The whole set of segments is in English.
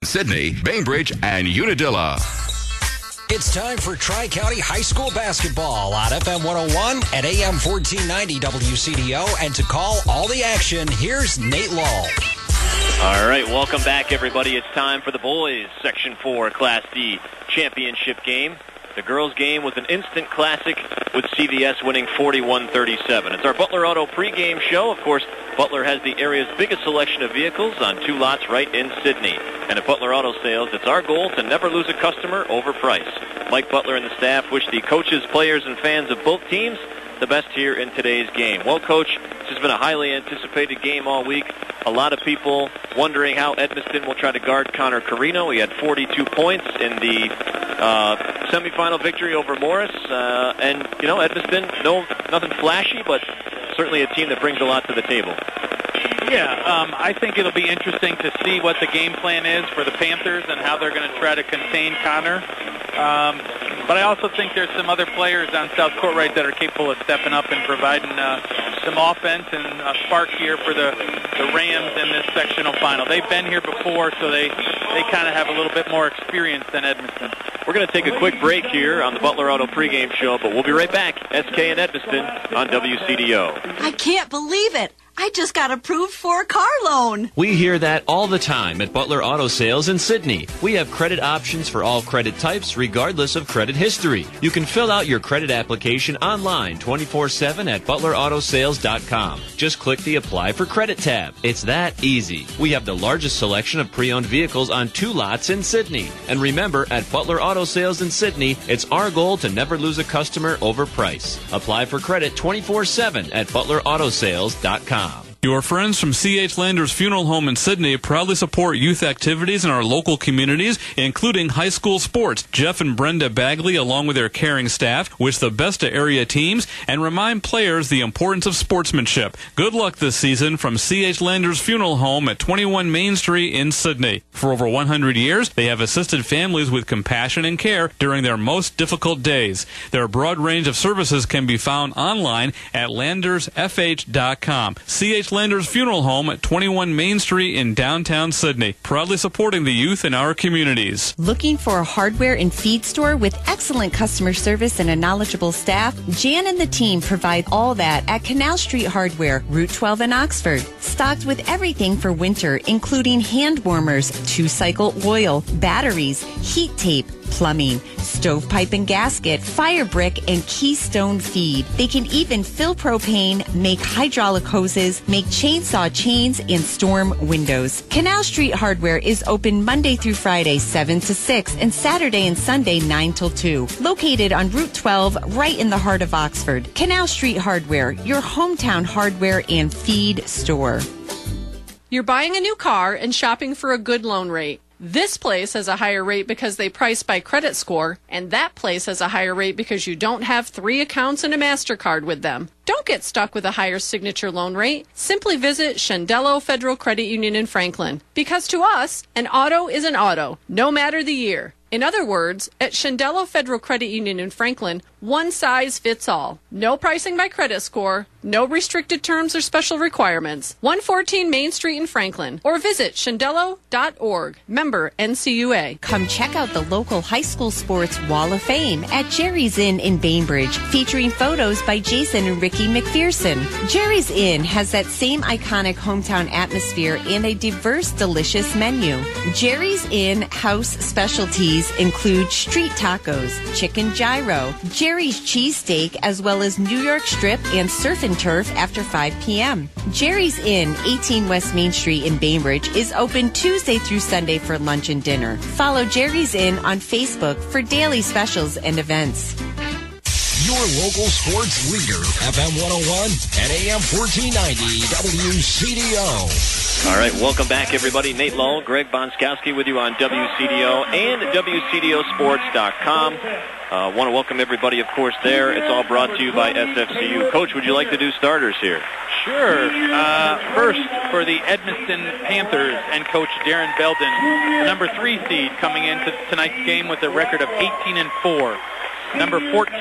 Sydney, Bainbridge, and Unadilla. It's time for Tri-County High School basketball on FM 101 and AM 1490 WCDO. And to call all the action, here's Nate Law. All right, welcome back, everybody. It's time for the boys' Section 4 Class D championship game. The girls' game was an instant classic with CVS winning 41-37. It's our Butler Auto pregame show. Of course, Butler has the area's biggest selection of vehicles on 2 lots right in Sydney. And at Butler Auto Sales, it's our goal to never lose a customer over price. Mike Butler and the staff wish the coaches, players, and fans of both teams the best here in today's game. Well, Coach, this has been a highly anticipated game all week. A lot of people wondering how Edmiston will try to guard Connor Carino. He had 42 points in the semifinal victory over Morris. And, you know, Edmiston, nothing flashy, but certainly a team that brings a lot to the table. Yeah, I think it'll be interesting to see what the game plan is for the Panthers and how they're going to try to contain Connor. But I also think there's some other players on South Court right that are capable of stepping up and providing some offense and a spark here for the Rams in this sectional final. They've been here before, so they kind of have a little bit more experience than Edmiston. We're going to take a quick break here on the Butler Auto pregame show, but we'll be right back. SK and Edmiston on WCDO. I can't believe it. I just got approved for a car loan. We hear that all the time at Butler Auto Sales in Sydney. We have credit options for all credit types, regardless of credit history. You can fill out your credit application online 24/7 at butleраutosales.com. Just click the Apply for Credit tab. It's that easy. We have the largest selection of pre-owned vehicles on 2 lots in Sydney. And remember, at Butler Auto Sales in Sydney, it's our goal to never lose a customer over price. Apply for credit 24/7 at butleраutosales.com. Your friends from C.H. Landers Funeral Home in Sydney proudly support youth activities in our local communities, including high school sports. Jeff and Brenda Bagley, along with their caring staff, wish the best to area teams and remind players the importance of sportsmanship. Good luck this season from C.H. Landers Funeral Home at 21 Main Street in Sydney. For over 100 years, they have assisted families with compassion and care during their most difficult days. Their broad range of services can be found online at landersfh.com. C.H. Landers Funeral Home at 21 Main Street in downtown Sydney, proudly supporting the youth in our communities. Looking for a hardware and feed store with excellent customer service and a knowledgeable staff? Jan and the team provide all that at Canal Street Hardware, Route 12 in Oxford. Stocked with everything for winter, including hand warmers, 2-cycle oil, batteries, heat tape, plumbing, stovepipe and gasket, fire brick, and Keystone feed. They can even fill propane, make hydraulic hoses, make chainsaw chains, and storm windows. Canal Street Hardware is open Monday through Friday, 7 to 6, and Saturday and Sunday, 9 till 2. Located on Route 12, right in the heart of Oxford. Canal Street Hardware, your hometown hardware and feed store. You're buying a new car and shopping for a good loan rate. This place has a higher rate because they price by credit score, and that place has a higher rate because you don't have 3 accounts and a MasterCard with them. Don't get stuck with a higher signature loan rate. Simply visit Shandello Federal Credit Union in Franklin. Because to us, an auto is an auto, no matter the year. In other words, at Shandello Federal Credit Union in Franklin, one size fits all. No pricing by credit score, no restricted terms or special requirements. 114 Main Street in Franklin, or visit shandello.org. Member NCUA. Come check out the local high school sports Wall of Fame at Jerry's Inn in Bainbridge, featuring photos by Jason and Ricky McPherson. Jerry's Inn has that same iconic hometown atmosphere and a diverse, delicious menu. Jerry's Inn house specialties include street tacos, chicken gyro, Jerry's cheesesteak, as well as New York strip and surf and turf after 5 p.m. Jerry's Inn, 18 West Main Street in Bainbridge, is open Tuesday through Sunday for lunch and dinner. Follow Jerry's Inn on Facebook for daily specials and events. Your local sports leader, FM 101 and AM 1490 WCDO. All right, welcome back, everybody. Nate Lull, Greg Bonskowski with you on WCDO and WCDOsports.com. Want to welcome everybody, of course, there. It's all brought to you by SFCU. Coach, would you like to do starters here? Sure. First, for the Edmiston Panthers and Coach Darren Belden, the number 3 seed coming into tonight's game with a record of 18-4. Number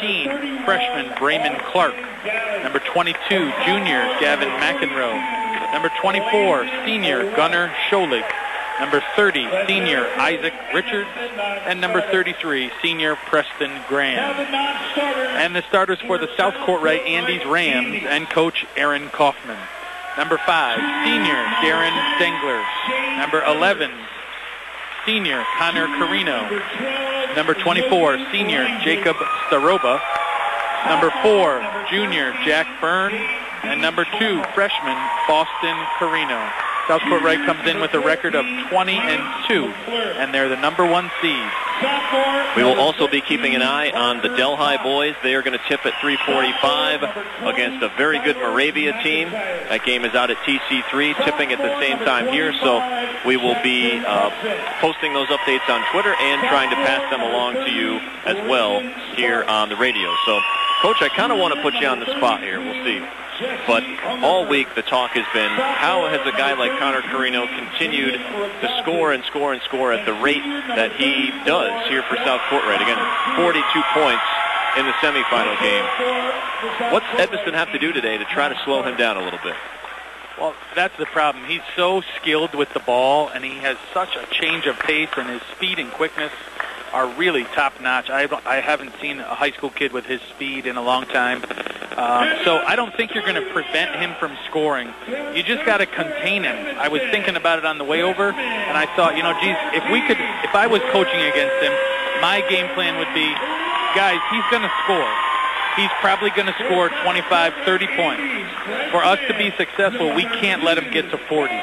14, freshman Brayman Clark. Number 22, junior Gavin McEnroe. Number 24, senior Gunnar Scholig. number 30, senior Isaac Richards, and number 33, senior Preston Graham. And the starters for the South Courtright Andes Rams and coach Aaron Kaufman. Number 5, senior Darren Dengler. Number 11, senior Connor Carino. Number 24, senior Jacob Staroba. Number 4, junior Jack Byrne. And number 2, freshman Boston Carino. South Courtright comes in with a record of 20-2, and they're the number 1 seed. We will also be keeping an eye on the Delhi boys. They are going to tip at 3:45 against a very good Moravia team. That game is out at TC3, tipping at the same time here. So we will be posting those updates on Twitter and trying to pass them along to you as well here on the radio. So, Coach, I kind of want to put you on the spot here. We'll see. But all week the talk has been, how has a guy like Connor Carino continued to score and score and score at the rate that he does here for South Courtright? Again, 42 points in the semifinal game. What's Edmiston have to do today to try to slow him down a little bit? Well, that's the problem. He's so skilled with the ball, and he has such a change of pace, and his speed and quickness are really top-notch. I haven't seen a high school kid with his speed in a long time. So I don't think you're going to prevent him from scoring. You just got to contain him. I was thinking about it on the way over, and I thought, geez, if I was coaching against him, my game plan would be, guys, he's going to score. He's probably going to score 25, 30 points. For us to be successful, we can't let him get to 40.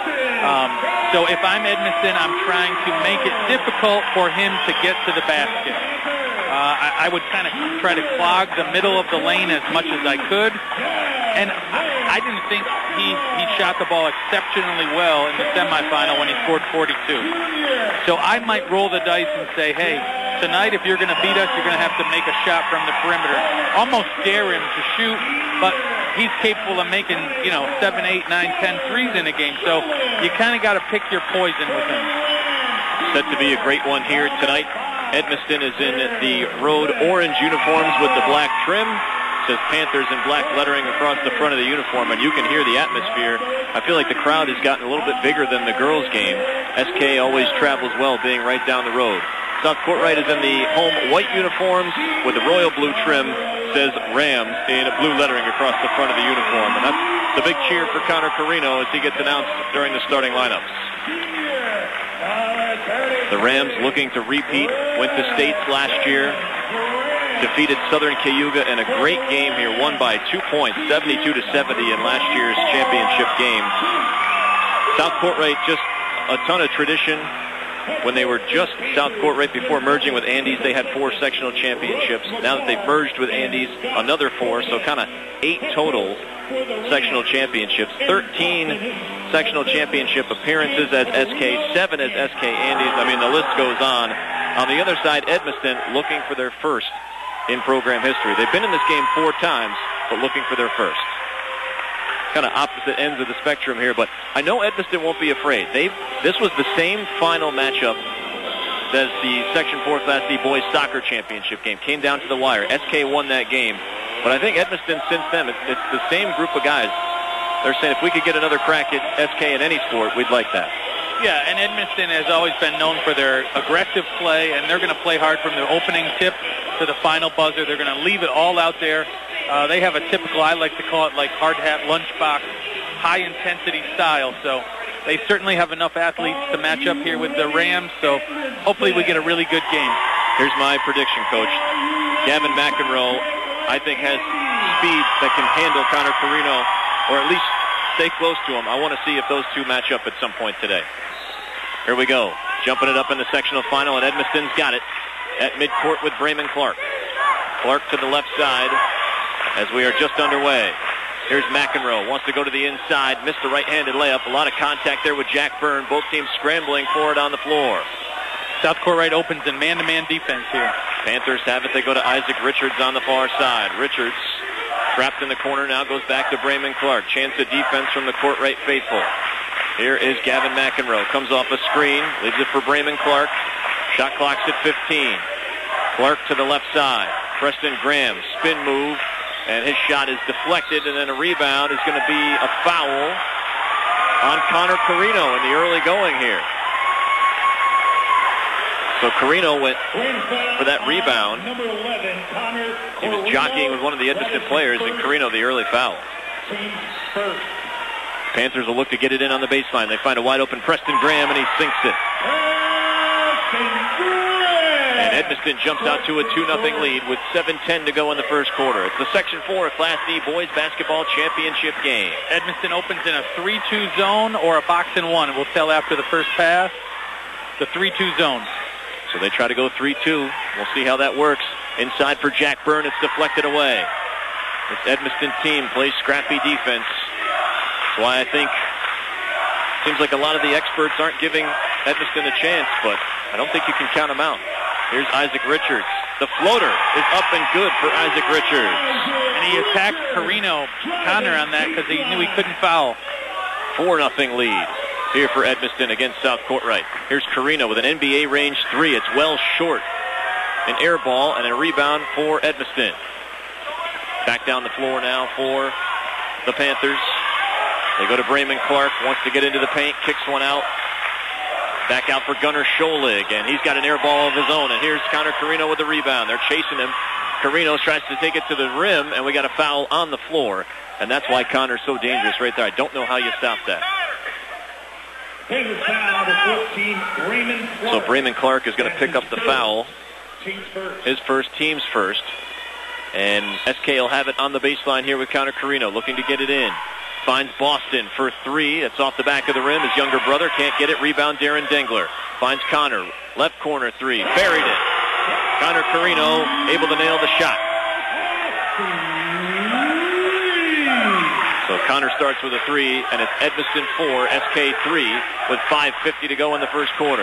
So if I'm Edmiston, I'm trying to make it difficult for him to get to the basket. I would kind of try to clog the middle of the lane as much as I could. And I didn't think he shot the ball exceptionally well in the semifinal when he scored 42. So I might roll the dice and say, hey, tonight if you're going to beat us, you're going to have to make a shot from the perimeter. Almost dare him to shoot, but he's capable of making, 7, 8, 9, 10 threes in a game. So you kind of got to pick your poison with him. Set to be a great one here tonight. Edmiston is in the road orange uniforms with the black trim. It says Panthers in black lettering across the front of the uniform, and you can hear the atmosphere. I feel like the crowd has gotten a little bit bigger than the girls' game. SK always travels well, being right down the road. South Courtright is in the home white uniforms with the royal blue trim. Says Rams in blue lettering across the front of the uniform. And that's the big cheer for Connor Carino as he gets announced during the starting lineups. The Rams looking to repeat, went to states last year, defeated Southern Cayuga in a great game here, won by 2 points, 72-70 in last year's championship game. South Courtright, just a ton of tradition. When they were just South Courtright before merging with Andes, they had 4 sectional championships. Now that they've merged with Andes, another 4, so kind of 8 total sectional championships. 13 sectional championship appearances as SK, 7 as SK Andes. I mean, the list goes on. On the other side, Edmiston looking for their first in program history. They've been in this game 4 times, but looking for their first. Kind of opposite ends of the spectrum here, but I know Edmiston won't be afraid. This was the same final matchup as the Section 4 Class D Boys Soccer Championship game. Came down to the wire. SK won that game. But I think Edmiston, since then, it's the same group of guys. They're saying if we could get another crack at SK in any sport, we'd like that. Yeah, and Edmiston has always been known for their aggressive play, and they're going to play hard from the opening tip to the final buzzer. They're going to leave it all out there. They have a typical, I like to call it like hard hat lunchbox, high-intensity style. So they certainly have enough athletes to match up here with the Rams. So hopefully we get a really good game. Here's my prediction, Coach. Gavin McEnroe, I think, has speed that can handle Connor Carino, or at least stay close to him. I want to see if those two match up at some point today. Here we go. Jumping it up in the sectional final, and Edmiston's got it at midcourt with Brayman Clark. Clark to the left side as we are just underway. Here's McEnroe. Wants to go to the inside. Missed the right-handed layup. A lot of contact there with Jack Byrne. Both teams scrambling for it on the floor. South Courtright opens in man-to-man defense here. Panthers have it. They go to Isaac Richards on the far side. Richards trapped in the corner, now goes back to Brayman Clark. Chance of defense from the Courtright faithful. Here is Gavin McEnroe. Comes off a screen. Leaves it for Brayman Clark. Shot clock's at 15. Clark to the left side. Preston Graham, spin move. And his shot is deflected, and then a rebound is going to be a foul on Connor Carino in the early going here. So Carino went for that rebound. He was jockeying with one of the Edmiston players, and Carino the early foul. Panthers will look to get it in on the baseline. They find a wide open Preston Graham, and he sinks it. And Edmiston jumps out to a 2-0 lead with 7:10 to go in the first quarter. It's the Section 4 Class D Boys Basketball Championship game. Edmiston opens in a 3-2 zone or a box and one. We'll tell after the first pass. The 3-2 zone. So they try to go 3-2. We'll see how that works. Inside for Jack Byrne. It's deflected away. This Edmiston team plays scrappy defense. That's why I think it seems like a lot of the experts aren't giving Edmiston a chance, but I don't think you can count them out. Here's Isaac Richards. The floater is up and good for Isaac Richards. And he attacked Carino Connor on that because he knew he couldn't foul. 4-0 lead here for Edmiston against South Courtright. Here's Carino with an NBA range three. It's well short. An air ball and a rebound for Edmiston. Back down the floor now for the Panthers. They go to Brayman Clark. Wants to get into the paint. Kicks one out. Back out for Gunnar Scholig, and he's got an air ball of his own. And here's Connor Carino with the rebound. They're chasing him. Carino tries to take it to the rim, and we got a foul on the floor. And that's why Connor's so dangerous right there. I don't know how you stop that. So Brayman Clark is going to pick up the foul. His first, team's first. And SK will have it on the baseline here with Connor Carino, looking to get it in. Finds Boston for three. It's off the back of the rim. His younger brother can't get it. Rebound Darren Dengler. Finds Connor. Left corner three. Buried it. Connor Carino able to nail the shot. So Connor starts with a three, and it's Edmiston 4, SK 3, with 5:50 to go in the first quarter.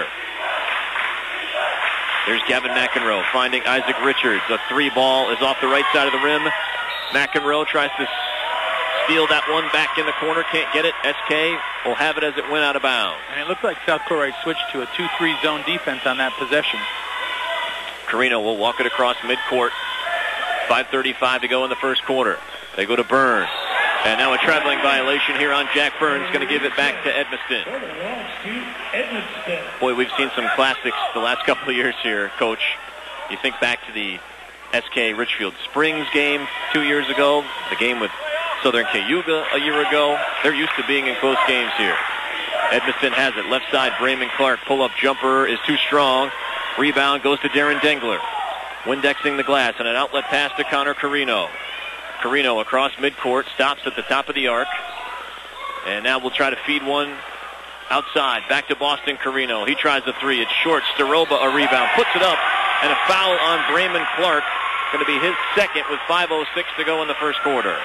There's Gavin McEnroe finding Isaac Richards. A three ball is off the right side of the rim. McEnroe tries to steal that one back in the corner. Can't get it. SK will have it as it went out of bounds. And it looked like South Courtright switched to a 2-3 zone defense on that possession. Carino will walk it across midcourt. 5:35 to go in the first quarter. They go to Byrne. And now a traveling violation here on Jack Byrne. Going to give it back to Edmiston. Boy, we've seen some classics the last couple of years here, Coach. You think back to the SK Richfield Springs game 2 years ago, the game with Southern Cayuga a year ago. They're used to being in close games here. Edmiston has it. Left side, Brayman Clark. Pull-up jumper is too strong. Rebound goes to Darren Dengler. Windexing the glass and an outlet pass to Connor Carino. Carino across midcourt, stops at the top of the arc. And now we'll try to feed one outside. Back to Boston Carino. He tries the three. It's short. Staroba a rebound. Puts it up. And a foul on Brayman Clark. Going to be his second with 5:06 to go in the first quarter.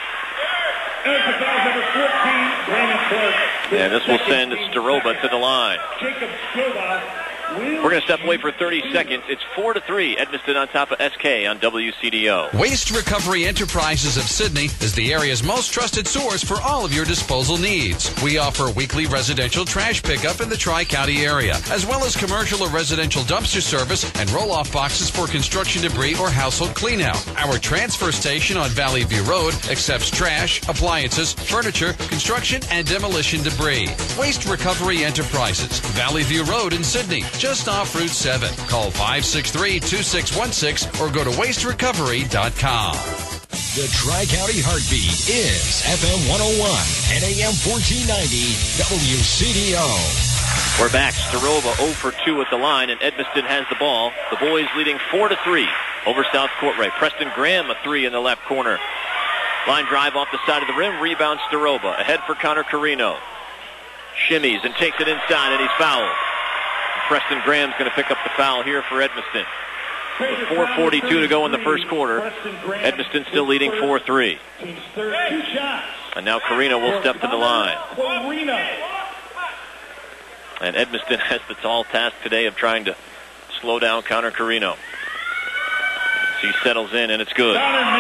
And this will send Staroba to the line. We're going to step away for 30 seconds. It's 4-3. Edmiston on top of SK on WCDO. Waste Recovery Enterprises of Sydney is the area's most trusted source for all of your disposal needs. We offer weekly residential trash pickup in the Tri-County area, as well as commercial or residential dumpster service and roll-off boxes for construction debris or household cleanout. Our transfer station on Valley View Road accepts trash, appliances, furniture, construction, and demolition debris. Waste Recovery Enterprises, Valley View Road in Sydney, just off Route 7. Call 563-2616 or go to wasterecovery.com. The Tri-County Heartbeat is FM 101 and AM 1490 WCDO. We're back. Staroba 0 for 2 at the line, and Edmiston has the ball. The boys leading 4-3 over South Courtright. Preston Graham a three in the left corner. Line drive off the side of the rim. Rebound Staroba. Ahead for Connor Carino. Shimmies and takes it inside, and he's fouled. Preston Graham's going to pick up the foul here for Edmiston. With 4:42 to go in the first quarter, Edmiston still leading 4-3. And now Carino will step to the line. And Edmiston has the tall task today of trying to slow down Connor Carino. So he settles in, and it's good.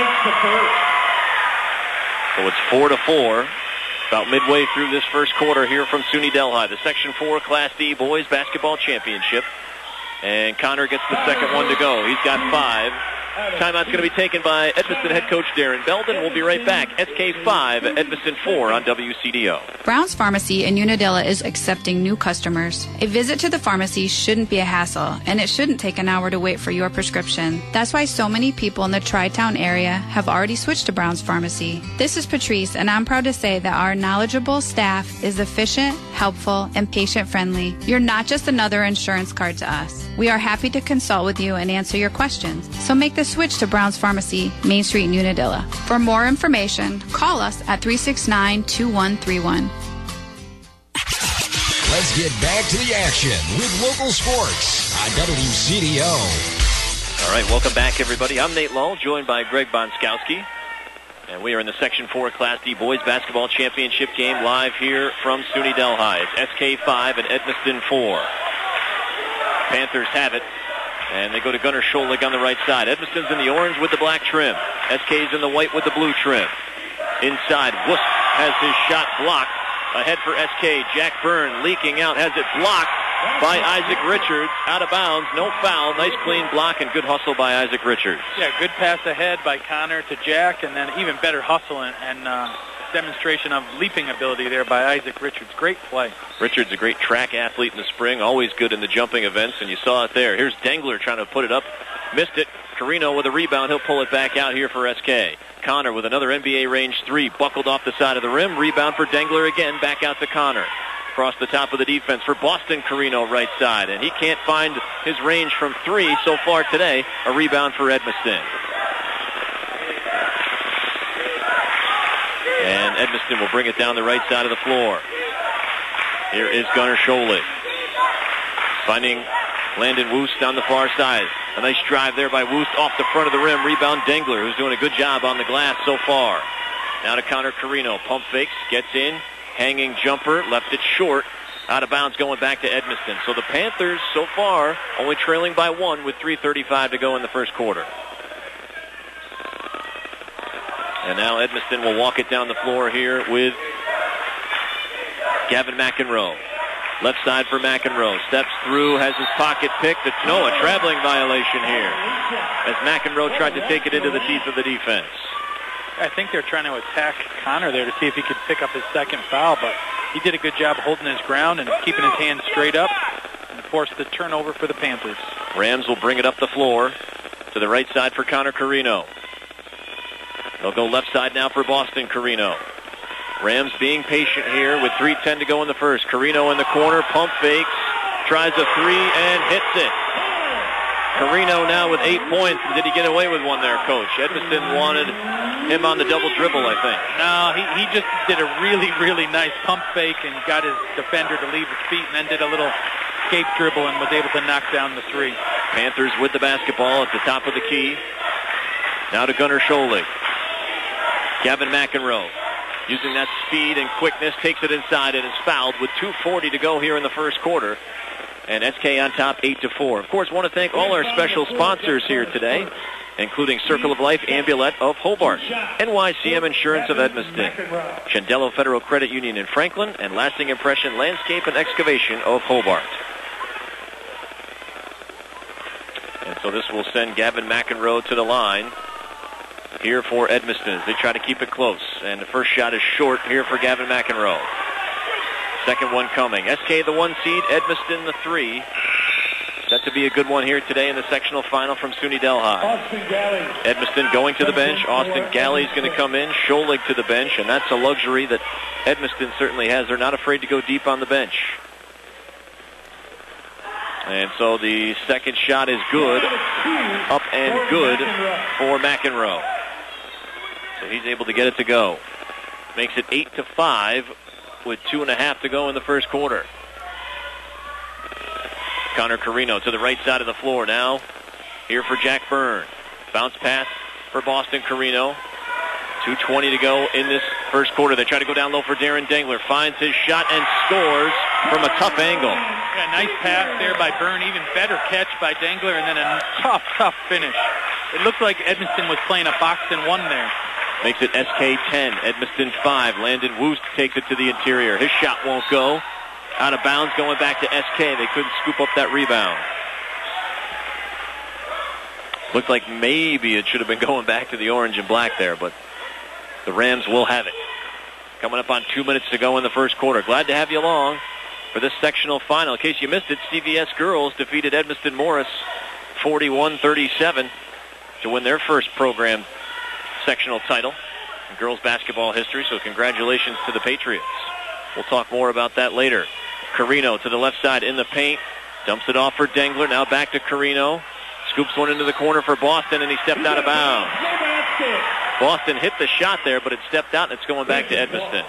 So it's 4-4. About midway through this first quarter here from SUNY Delhi, the Section 4 Class D Boys Basketball Championship. And Connor gets the second one to go. He's got 5. Timeout's going to be taken by Edmiston head coach Darren Belden. We'll be right back. SK 5, Edmiston 4 on WCDO. Brown's Pharmacy in Unadilla is accepting new customers. A visit to the pharmacy shouldn't be a hassle, and it shouldn't take an hour to wait for your prescription. That's why so many people in the Tri-Town area have already switched to Brown's Pharmacy. This is Patrice, and I'm proud to say that our knowledgeable staff is efficient, helpful, and patient-friendly. You're not just another insurance card to us. We are happy to consult with you and answer your questions. So make the switch to Brown's Pharmacy, Main Street in Unadilla. For more information, call us at 369-2131. Let's get back to the action with local sports on WCDO. All right, welcome back, everybody. I'm Nate Lull, joined by Greg Bonskowski. And we are in the Section 4 Class D Boys Basketball Championship game live here from SUNY Delhi. It's SK 5 and Edmiston 4. Panthers have it, and they go to Gunnar Scholig on the right side. Edmiston's in the orange with the black trim. SK's in the white with the blue trim. Inside, Wust has his shot blocked. Ahead for SK, Jack Byrne leaking out, has it blocked by Isaac Richards. Out of bounds, no foul. Nice clean block and good hustle by Isaac Richards. Yeah, good pass ahead by Connor to Jack, and then even better hustle and demonstration of leaping ability there by Isaac Richards. Great play. Richards, a great track athlete in the spring, always good in the jumping events, and you saw it there. Here's Dengler trying to put it up. Missed it. Carino with a rebound. He'll pull it back out here for SK. Connor with another NBA range three. Buckled off the side of the rim. Rebound for Dengler again. Back out to Connor. Across the top of the defense for Boston, Carino right side. And he can't find his range from three so far today. A rebound for Edmiston. And Edmiston will bring it down the right side of the floor. Here is Gunnar Scholig. Finding Landon Wust on the far side. A nice drive there by Wust off the front of the rim. Rebound Dengler, who's doing a good job on the glass so far. Now to Connor Carino. Pump fakes, gets in. Hanging jumper, left it short. Out of bounds going back to Edmiston. So the Panthers so far only trailing by one with 3:35 to go in the first quarter. And now Edmiston will walk it down the floor here with Gavin McEnroe. Left side for McEnroe. Steps through, has his pocket picked. It's a traveling violation here as McEnroe tried to take it into the teeth of the defense. I think they're trying to attack Connor there to see if he could pick up his second foul, but he did a good job holding his ground and keeping his hands straight up and forced the turnover for the Panthers. Rams will bring it up the floor to the right side for Connor Carino. They'll go left side now for Boston Carino. Rams being patient here with 3:10 to go in the first. Carino in the corner, pump fakes, tries a three and hits it. Carino now with 8 points. Did he get away with one there, Coach? Edmiston wanted him on the double dribble, I think. No, he just did a really, really nice pump fake and got his defender to leave his feet and then did a little escape dribble and was able to knock down the three. Panthers with the basketball at the top of the key. Now to Gunnar Scholig. Gavin McEnroe, using that speed and quickness, takes it inside and is fouled with 2:40 to go here in the first quarter. And SK on top 8-4. Of course, want to thank all our special sponsors here today, including Circle of Life Ambulette of Hobart, NYCM Insurance of Edmiston, Chandelo Federal Credit Union in Franklin, and Lasting Impression Landscape and Excavation of Hobart. And so this will send Gavin McEnroe to the line here for Edmiston as they try to keep it close. And the first shot is short here for Gavin McEnroe. Second one coming. SK the 1 seed, Edmiston the 3. Set to be a good one here today in the sectional final from SUNY Delhi. Edmiston going to the bench. Austin Galley's going to come in. Scholig to the bench, and that's a luxury that Edmiston certainly has. They're not afraid to go deep on the bench. And so the second shot is good. Up and good for McEnroe. So he's able to get it to go. Makes it 8-5 with 2.5 to go in the first quarter. Connor Carino to the right side of the floor now. Here for Jack Byrne. Bounce pass for Boston Carino. 2:20 to go in this first quarter. They try to go down low for Darren Dengler. Finds his shot and scores from a tough angle. Yeah, nice pass there by Byrne. Even better catch by Dengler, and then a tough finish. It looked like Edmiston was playing a box and one there. Makes it SK 10, Edmiston 5. Landon Wust takes it to the interior. His shot won't go. Out of bounds going back to SK. They couldn't scoop up that rebound. Looked like maybe it should have been going back to the orange and black there, but the Rams will have it. Coming up on 2 minutes to go in the first quarter. Glad to have you along for this sectional final. In case you missed it, CVS girls defeated Edmiston Morris 41-37 to win their first program sectional title in girls basketball history, so congratulations to the Patriots. We'll talk more about that later. Carino to the left side in the paint. Dumps it off for Dengler. Now back to Carino. Scoops one into the corner for Boston, and he stepped out of bounds. Boston hit the shot there, but it stepped out, and it's going back to Edmiston.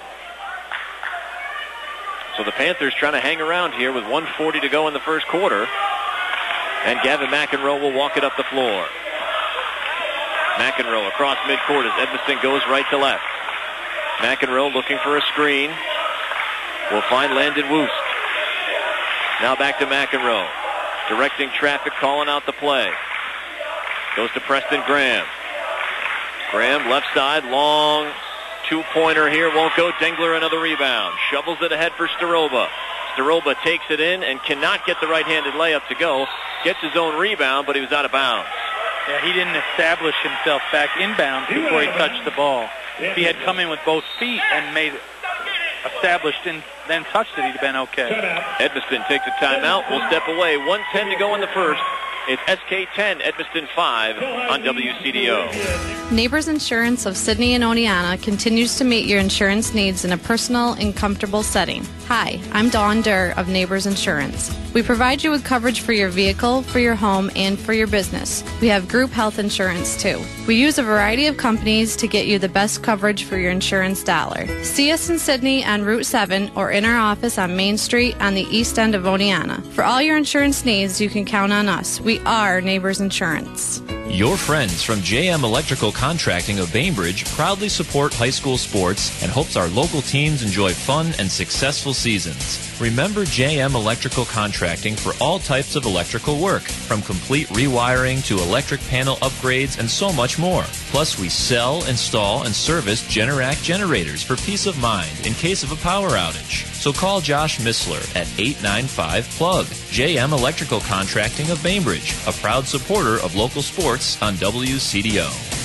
So the Panthers trying to hang around here with 1:40 to go in the first quarter. And Gavin McEnroe will walk it up the floor. McEnroe across midcourt as Edmiston goes right to left. McEnroe looking for a screen. Will find Landon Woost. Now back to McEnroe. Directing traffic, calling out the play. Goes to Preston Graham. Graham left side, long two-pointer here. Won't go. Dengler another rebound. Shovels it ahead for Staroba. Staroba takes it in and cannot get the right-handed layup to go. Gets his own rebound, but he was out of bounds. Yeah, he didn't establish himself back inbounds before he touched the ball. If he had come in with both feet and made it established and then touched it, he'd have been okay. Edmiston takes a timeout. We'll step away. 1:10 to go in the first. It's SK 10, Edmiston 5 on WCDO. Neighbors Insurance of Sydney and Oneonta continues to meet your insurance needs in a personal and comfortable setting. Hi, I'm Dawn Durr of Neighbors Insurance. We provide you with coverage for your vehicle, for your home, and for your business. We have group health insurance too. We use a variety of companies to get you the best coverage for your insurance dollar. See us in Sydney on Route 7 or in our office on Main Street on the east end of Oneonta. For all your insurance needs, you can count on us. We are Neighbors Insurance. Your friends from JM Electrical Contracting of Bainbridge proudly support high school sports and hopes our local teams enjoy fun and successful seasons. Remember JM Electrical Contracting for all types of electrical work, from complete rewiring to electric panel upgrades and so much more. Plus, we sell, install, and service Generac generators for peace of mind in case of a power outage. So call Josh Missler at 895-PLUG. JM Electrical Contracting of Bainbridge, a proud supporter of local sports on WCDO.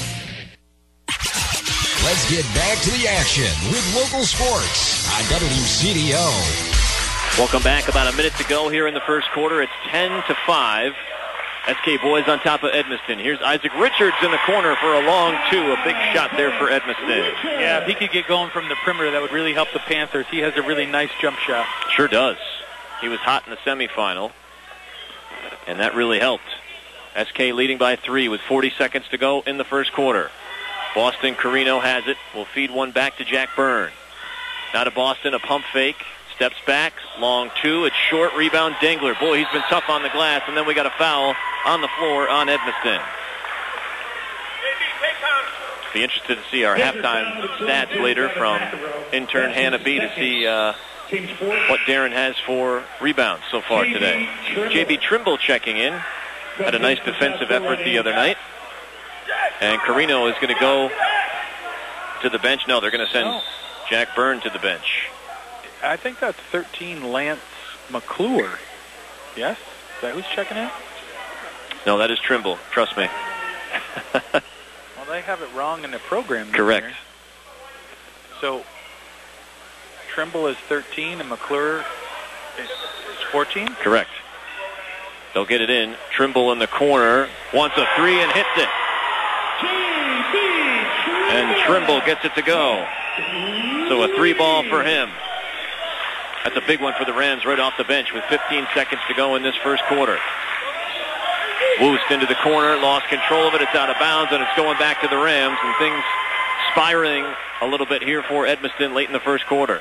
Let's get back to the action with local sports on WCDO. Welcome back. About a minute to go here in the first quarter. It's 10-5. SK boys on top of Edmiston. Here's Isaac Richards in the corner for a long two. A big shot there for Edmiston. Yeah, if he could get going from the perimeter, that would really help the Panthers. He has a really nice jump shot. Sure does. He was hot in the semifinal, and that really helped. SK leading by 3 with 40 seconds to go in the first quarter. Boston, Carino has it. Will feed one back to Jack Byrne. Now to Boston, a pump fake. Steps back, long two. It's short, rebound, Dengler. Boy, he's been tough on the glass, and then we got a foul on the floor on Edmiston. Be interested to see our halftime stats later from intern Hannah B to see what Darren has for rebounds so far today. J.B. Trimble checking in. Had a nice defensive effort the other night. And Carino is going to go to the bench. No, they're going to send Jack Byrne to the bench. I think that's 13 Lance McClure. Yes? Is that who's checking in? No, that is Trimble. Trust me. Well, they have it wrong in the program. Correct. Here. So, Trimble is 13 and McClure is 14? Correct. They'll get it in. Trimble in the corner. Wants a three and hits it. And Trimble gets it to go. So a 3-ball for him. That's a big one for the Rams right off the bench with 15 seconds to go in this first quarter. Woost into the corner, lost control of it. It's out of bounds, and it's going back to the Rams, and things spiraling a little bit here for Edmiston late in the first quarter.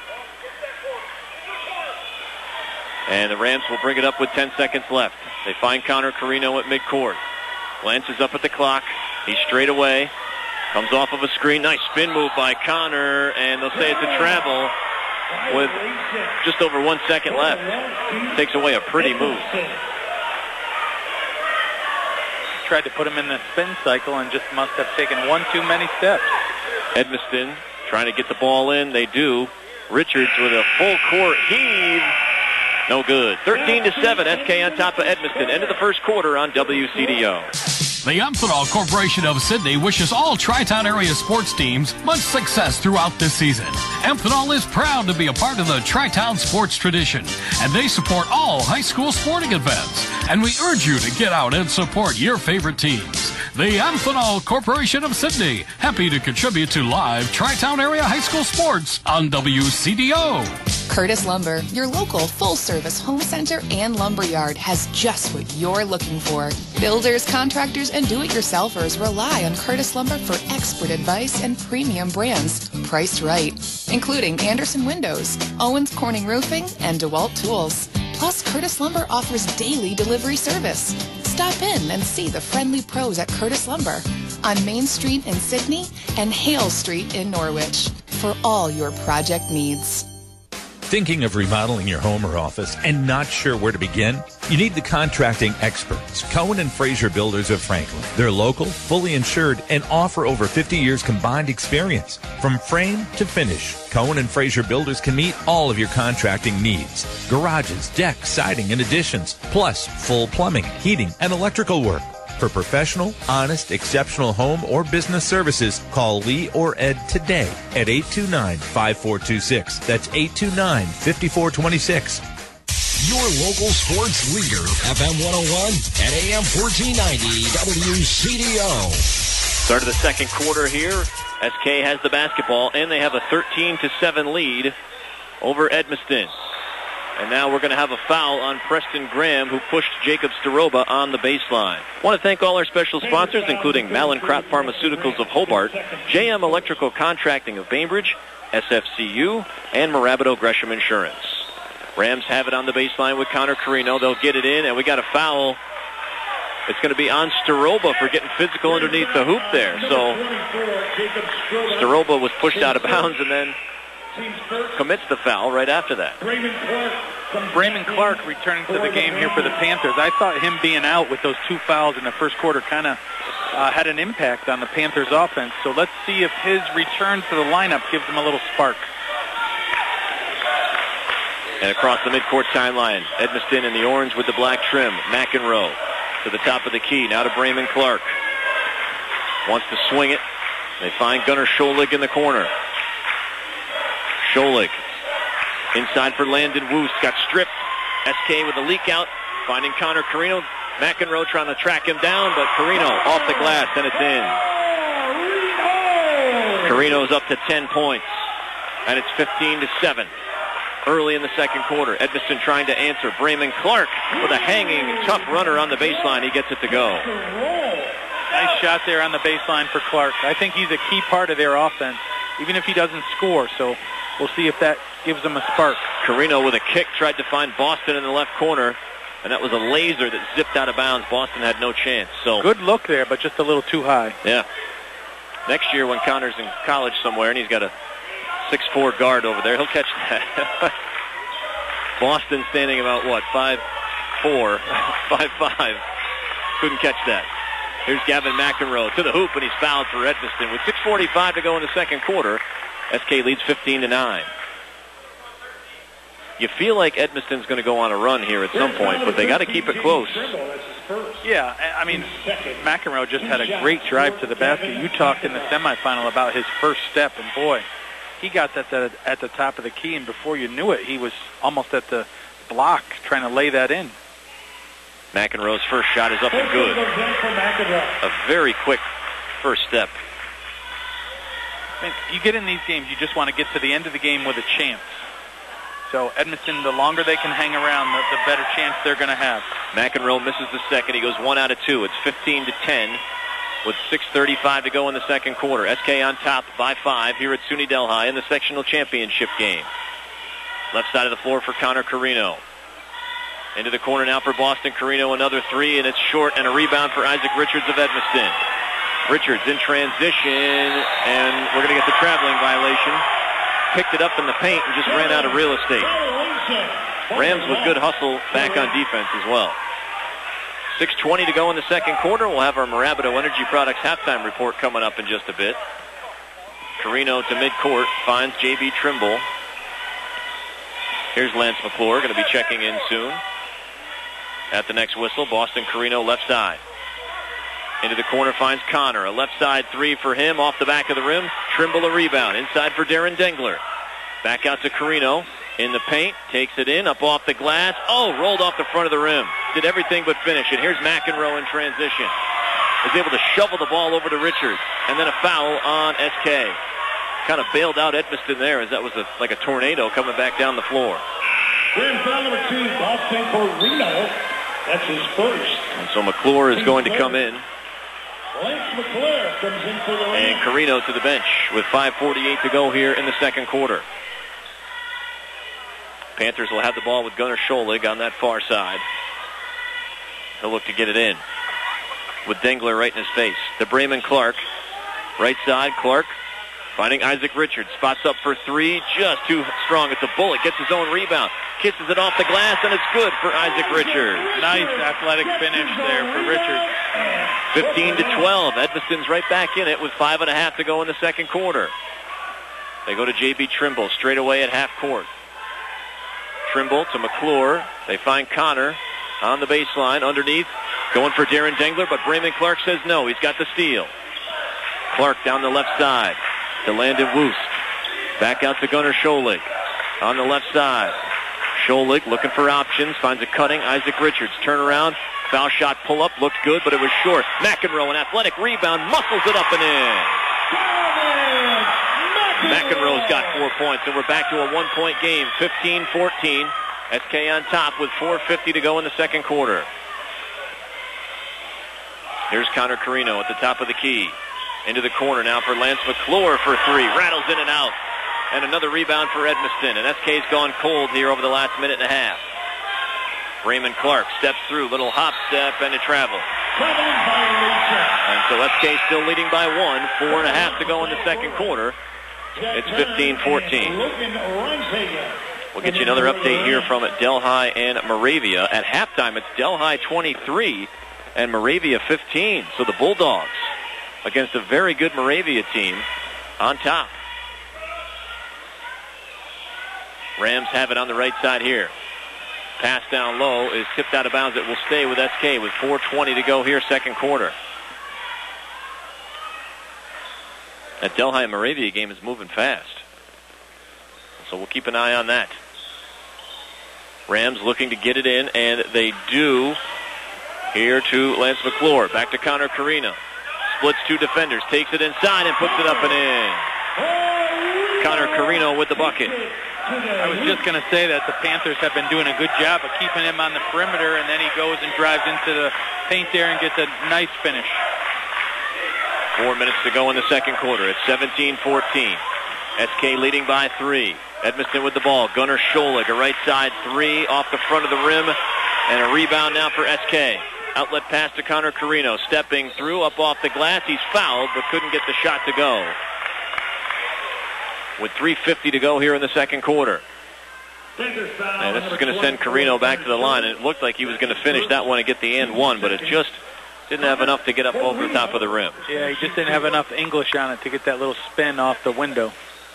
And the Rams will bring it up with 10 seconds left. They find Connor Carino at midcourt. Glances up at the clock. He's straight away. Comes off of a screen. Nice spin move by Connor, and they'll say it's a travel with just over 1 second left. Takes away a pretty move. Tried to put him in the spin cycle and just must have taken one too many steps. Edmiston trying to get the ball in. They do. Richards with a full court heave. No good. 13-7. SK on top of Edmiston. End of the first quarter on WCDO. The Amphenol Corporation of Sydney wishes all Tri-Town area sports teams much success throughout this season. Amphenol is proud to be a part of the Tri-Town sports tradition, and they support all high school sporting events. And we urge you to get out and support your favorite teams. The Amphenol Corporation of Sydney, happy to contribute to live Tri-Town area high school sports on WCDO. Curtis Lumber, your local full-service home center and lumber yard, has just what you're looking for. Builders, contractors, and do-it-yourselfers rely on Curtis Lumber for expert advice and premium brands, priced right, including Anderson Windows, Owens Corning Roofing, and DeWalt Tools. Plus, Curtis Lumber offers daily delivery service. Stop in and see the friendly pros at Curtis Lumber on Main Street in Sydney and Hale Street in Norwich for all your project needs. Thinking of remodeling your home or office and not sure where to begin? You need the contracting experts, Cohen and Fraser Builders of Franklin. They're local, fully insured, and offer over 50 years combined experience. From frame to finish, Cohen and Fraser Builders can meet all of your contracting needs. Garages, decks, siding, and additions, plus full plumbing, heating, and electrical work. For professional, honest, exceptional home or business services, call Lee or Ed today at 829-5426. That's 829-5426. Your local sports leader, FM 101 and AM 1490 WCDO. Start of the second quarter here. SK has the basketball, and they have a 13-7 lead over Edmiston. And now we're going to have a foul on Preston Graham, who pushed Jacob Staroba on the baseline. I want to thank all our special sponsors, including Mallinckrodt Pharmaceuticals of Hobart, JM Electrical Contracting of Bainbridge, SFCU, and Marabito Gresham Insurance. Rams have it on the baseline with Connor Carino. They'll get it in, and we got a foul. It's going to be on Staroba for getting physical underneath the hoop there. So Staroba was pushed out of bounds and then commits the foul right after that. Brayman Clark returning to the game here for the Panthers. I thought him being out with those two fouls in the first quarter kind of had an impact on the Panthers offense. So let's see if his return to the lineup gives them a little spark. And across the midcourt timeline, Edmiston in the orange with the black trim. McEnroe to the top of the key. Now to Brayman Clark. Wants to swing it. They find Gunnar Scholig in the corner. Scholig inside for Landon Woos. Got stripped. SK with a leak out. Finding Connor Carino. McEnroe trying to track him down, but Carino off the glass, and it's in. Carino's up to 10 points, and it's 15-7. Early in the second quarter, Edmiston trying to answer. Brayman Clark with a hanging, tough runner on the baseline. He gets it to go. Nice shot there on the baseline for Clark. I think he's a key part of their offense, even if he doesn't score. So we'll see if that gives them a spark. Carino with a kick tried to find Boston in the left corner, and that was a laser that zipped out of bounds. Boston had no chance. So good look there, but just a little too high. Yeah. Next year when Connor's in college somewhere and he's got a 6'4" guard over there, he'll catch that. Boston standing about, 5'4", 5'5". Couldn't catch that. Here's Gavin McEnroe to the hoop, and he's fouled for Edmiston. With 6:45 to go in the second quarter, SK leads 15-9. You feel like Edmiston's going to go on a run here at some point, but they got to keep it close. Yeah, I mean, McEnroe just had a great drive to the basket. You talked in the semifinal about his first step, and boy, he got that at the top of the key, and before you knew it, he was almost at the block trying to lay that in. McEnroe's first shot is up and good. A very quick first step. I mean, you get in these games, you just want to get to the end of the game with a chance. So Edmiston, the longer they can hang around, the better chance they're going to have. McEnroe misses the second. He goes 1 out of 2. It's 15-10 with 6:35 to go in the second quarter. SK on top by 5 here at SUNY Delhi in the sectional championship game. Left side of the floor for Connor Carino. Into the corner now for Boston. Carino another three, and it's short, and a rebound for Isaac Richards of Edmiston. Richards in transition, and we're going to get the traveling violation. Picked it up in the paint and just ran out of real estate. Rams with good hustle back on defense as well. 6:20 to go in the second quarter. We'll have our Marabito Energy Products halftime report coming up in just a bit. Carino to midcourt finds J.B. Trimble. Here's Lance McClure, going to be checking in soon. At the next whistle, Boston Carino left side. Into the corner finds Connor. A left side three for him off the back of the rim. Trimble a rebound. Inside for Darren Dengler. Back out to Carino. In the paint. Takes it in. Up off the glass. Oh, rolled off the front of the rim. Did everything but finish it. Here's McEnroe in transition. Was able to shovel the ball over to Richards. And then a foul on SK. Kind of bailed out Edmiston there as that was like a tornado coming back down the floor. Grand foul number 2, Boston Carino. That's his first. And so McClure is going to come in. Lance McClure comes in for the And Carino to the bench with 5:48 to go here in the second quarter. Panthers will have the ball with Gunnar Scholig on that far side. He'll look to get it in with Dengler right in his face. To Brayman Clark. Right side, Clark finding Isaac Richards. Spots up for three. Just too strong. It's a bullet. Gets his own rebound. Kisses it off the glass, and it's good for Isaac Richards. Nice athletic finish there for Richards. 15-12. Edmiston's right back in it with 5.5 to go in the second quarter. They go to J.B. Trimble straight away at half court. Trimble to McClure. They find Connor on the baseline underneath. Going for Darren Dengler, but Brayman Clark says no. He's got the steal. Clark down the left side to Landon Woost. Back out to Gunnar Scholig on the left side. Scholig looking for options, finds a cutting Isaac Richards. Turnaround, foul shot pull-up, looked good, but it was short. McEnroe, an athletic rebound, muscles it up and in. McEnroe's got 4 points, and we're back to a one-point game, 15-14. SK on top with 4:50 to go in the second quarter. Here's Connor Carino at the top of the key. Into the corner now for Lance McClure for three. Rattles in and out. And another rebound for Edmiston. And SK's gone cold here over the last minute and a half. Brayman Clark steps through. Little hop step and a travel. And so SK still leading by one. 4.5 to go in the second quarter. It's 15-14. We'll get you another update here from Delhi and Moravia. At halftime, it's Delhi 23 and Moravia 15. So the Bulldogs against a very good Moravia team on top. Rams have it on the right side here. Pass down low is tipped out of bounds. It will stay with SK with 4:20 to go here, second quarter. That Delhi and Moravia game is moving fast. So we'll keep an eye on that. Rams looking to get it in, and they do here to Lance McClure. Back to Connor Carino. Splits two defenders, takes it inside and puts it up and in. Connor Carino with the bucket. I was just going to say that the Panthers have been doing a good job of keeping him on the perimeter, and then he goes and drives into the paint there and gets a nice finish. 4 minutes to go in the second quarter. It's 17-14. SK leading by 3. Edmiston with the ball. Gunnar Scholig, a right side three off the front of the rim, and a rebound now for SK. Outlet pass to Connor Carino. Stepping through, up off the glass. He's fouled, but couldn't get the shot to go. With 3:50 to go here in the second quarter. And this is going to send Carino back to the line. And it looked like he was going to finish that one and get the and one, but it just didn't have enough to get up over the top of the rim. Yeah, he just didn't have enough English on it to get that little spin off the window.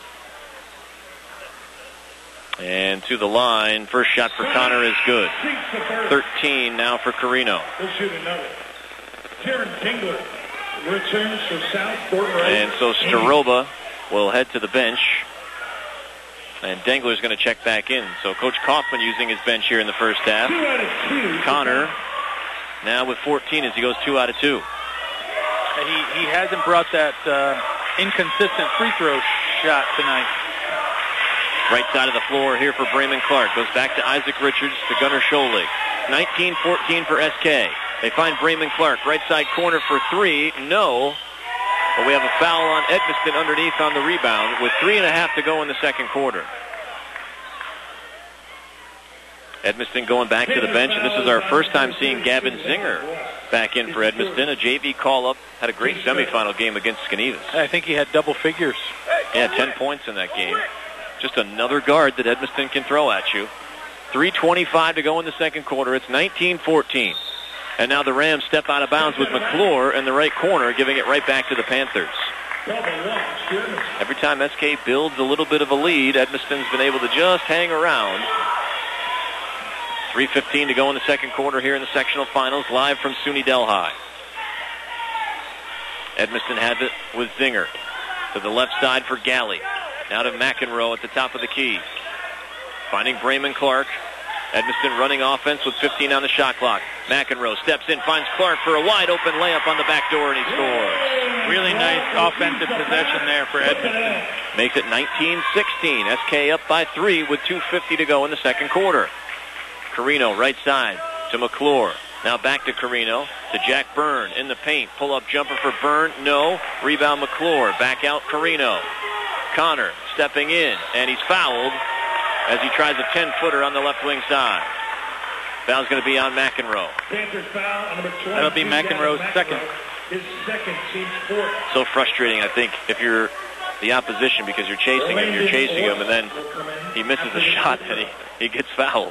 And to the line, first shot for Connor is good. 13 now for Carino. He'll shoot another. Darren Dengler returns to South Court right. And so Staroba will head to the bench. And Dengler's going to check back in. So Coach Kaufman using his bench here in the first half. 2 out of 2. Connor now with 14 as he goes 2 out of 2. He hasn't brought that inconsistent free throw shot tonight. Right side of the floor here for Brayman Clark. Goes back to Isaac Richards to Gunnar Scholig. 19-14 for SK. They find Brayman Clark. Right side corner for three. No. But we have a foul on Edmiston underneath on the rebound with 3.5 to go in the second quarter. Edmiston going back to the bench, and this is our first time seeing Gavin Zinger back in for Edmiston. A JV call-up. Had a great semifinal game against Skenevas. I think he had double figures. Yeah, 10 points in that game. Just another guard that Edmiston can throw at you. 3:25 to go in the second quarter. It's 19-14. And now the Rams step out of bounds with McClure in the right corner, giving it right back to the Panthers. Every time SK builds a little bit of a lead, Edmiston's been able to just hang around. 3:15 to go in the second quarter here in the sectional finals, live from SUNY Delhi. Edmiston has it with Zinger. To the left side for Galley. Now to McEnroe at the top of the key. Finding Brayman Clark. Edmiston running offense with 15 on the shot clock. McEnroe steps in, finds Clark for a wide open layup on the back door, and he scores. Really nice offensive possession there for Edmiston. Makes it 19-16. SK up by 3 with 2:50 to go in the second quarter. Carino right side to McClure. Now back to Carino, to Jack Byrne in the paint. Pull-up jumper for Byrne, no. Rebound McClure, back out Carino. Connor stepping in, and he's fouled as he tries a 10-footer on the left wing side. Foul's going to be on McEnroe. That'll be McEnroe's second. His second, team's fourth. So frustrating, I think, if you're the opposition because you're chasing him, and then he misses a shot and he gets fouled.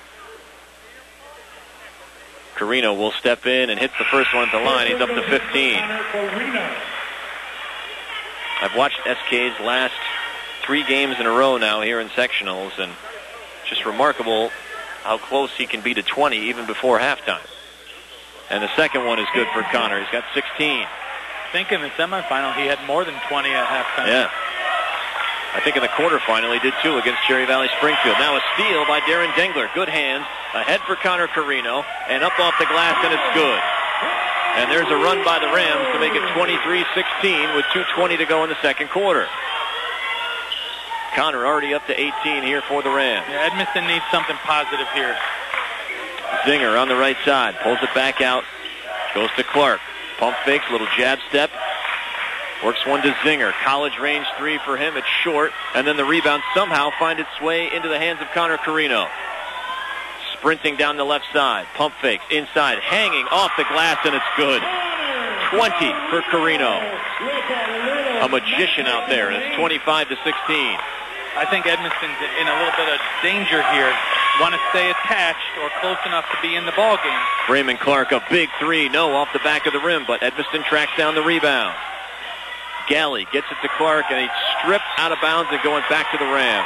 Carino will step in and hits the first one at the line. He's up to 15. I've watched SK's last 3 games in a row now here in sectionals, and just remarkable how close he can be to 20 even before halftime. And the second one is good for Connor. He's got 16. I think in the semifinal he had more than 20 at halftime. Yeah. I think in the quarterfinal he did too against Cherry Valley Springfield. Now a steal by Darren Dengler. Good hands. Ahead for Connor Carino. And up off the glass, and it's good. And there's a run by the Rams to make it 23-16 with 2:20 to go in the second quarter. Connor already up to 18 here for the Rams. Yeah, Edmiston needs something positive here. Zinger on the right side. Pulls it back out. Goes to Clark. Pump fakes, little jab step. Works one to Zinger. College range 3 for him. It's short. And then the rebound somehow finds its way into the hands of Connor Carino. Sprinting down the left side. Pump fakes. Inside. Hanging off the glass, and it's good. 20 for Carino. A magician out there. And it's 25-16. I think Edmiston's in a little bit of danger here. Want to stay attached or close enough to be in the ball game. Brayman Clark, a big 3. No, off the back of the rim, but Edmiston tracks down the rebound. Galley gets it to Clark, and he's stripped out of bounds and going back to the Rams.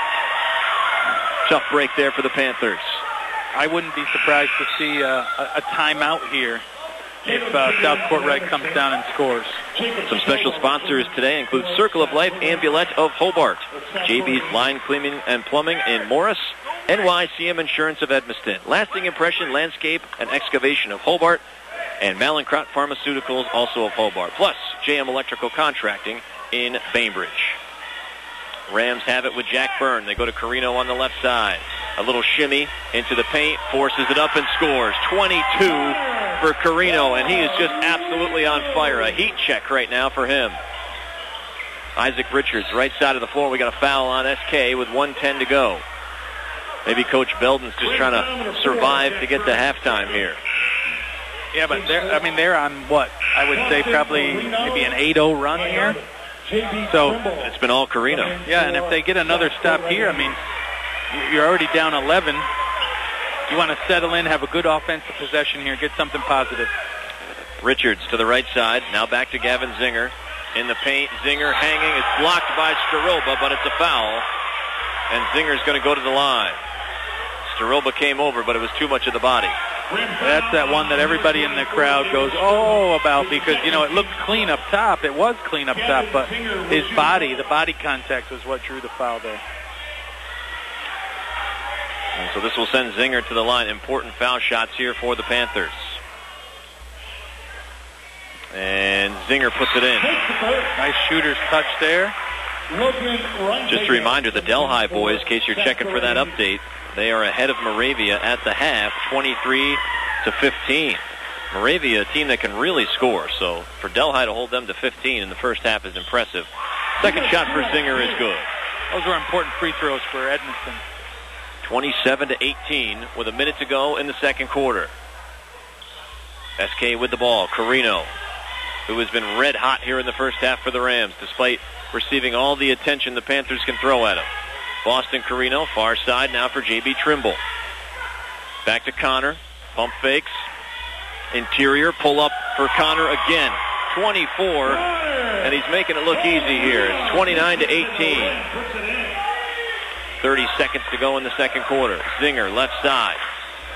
Tough break there for the Panthers. I wouldn't be surprised to see a timeout here if South Courtright comes down and scores. Some special sponsors today include Circle of Life Ambulette of Hobart, JB's Line Cleaning and Plumbing in Morris, NYCM Insurance of Edmiston, Lasting Impression Landscape and Excavation of Hobart, and Mallinckrodt Pharmaceuticals, also of Hobart, plus JM Electrical Contracting in Bainbridge. Rams have it with Jack Byrne. They go to Carino on the left side. A little shimmy into the paint, forces it up and scores. 22 for Carino, and he is just absolutely on fire. A heat check right now for him. Isaac Richards, right side of the floor. We got a foul on SK with 1:10 to go. Maybe Coach Belden's just trying to survive to get to halftime here. Yeah, but they're on what? I would say probably maybe an 8-0 run here. So it's been all Carino. Yeah, and if they get another stop here, you're already down 11. You want to settle in, have a good offensive possession here, get something positive. Richards to the right side. Now back to Gavin Zinger. In the paint, Zinger hanging. It's blocked by Staroba, but it's a foul. And Zinger's going to go to the line. Staroba came over, but it was too much of the body. That's that one that everybody in the crowd goes, oh, about, because, it looked clean up top. It was clean up top, but his body, the body contact was what drew the foul there. And so this will send Zinger to the line. Important foul shots here for the Panthers. And Zinger puts it in. Nice shooter's touch there. Just a reminder, the Delhi boys, in case you're checking for that update, they are ahead of Moravia at the half, 23-15. Moravia, a team that can really score, so for Delhi to hold them to 15 in the first half is impressive. Second shot for Zinger is good. Those were important free throws for Edmiston. 27-18 with a minute to go in the second quarter. SK with the ball. Carino, who has been red hot here in the first half for the Rams, despite receiving all the attention the Panthers can throw at him. Boston Carino, far side now for J.B. Trimble. Back to Connor. Pump fakes. Interior, pull up for Connor again. 24, and he's making it look easy here. It's 29-18. 30 seconds to go in the second quarter. Zinger, left side.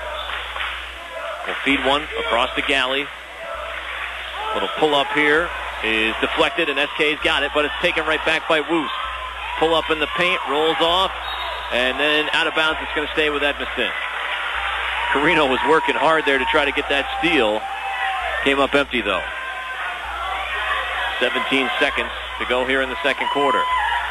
Will feed one across the galley. Little pull up here. is deflected, and SK's got it, but it's taken right back by Woost. Pull up in the paint, rolls off, and then out of bounds. It's going to stay with Edmiston. Carino was working hard there to try to get that steal. Came up empty, though. 17 seconds to go here in the second quarter.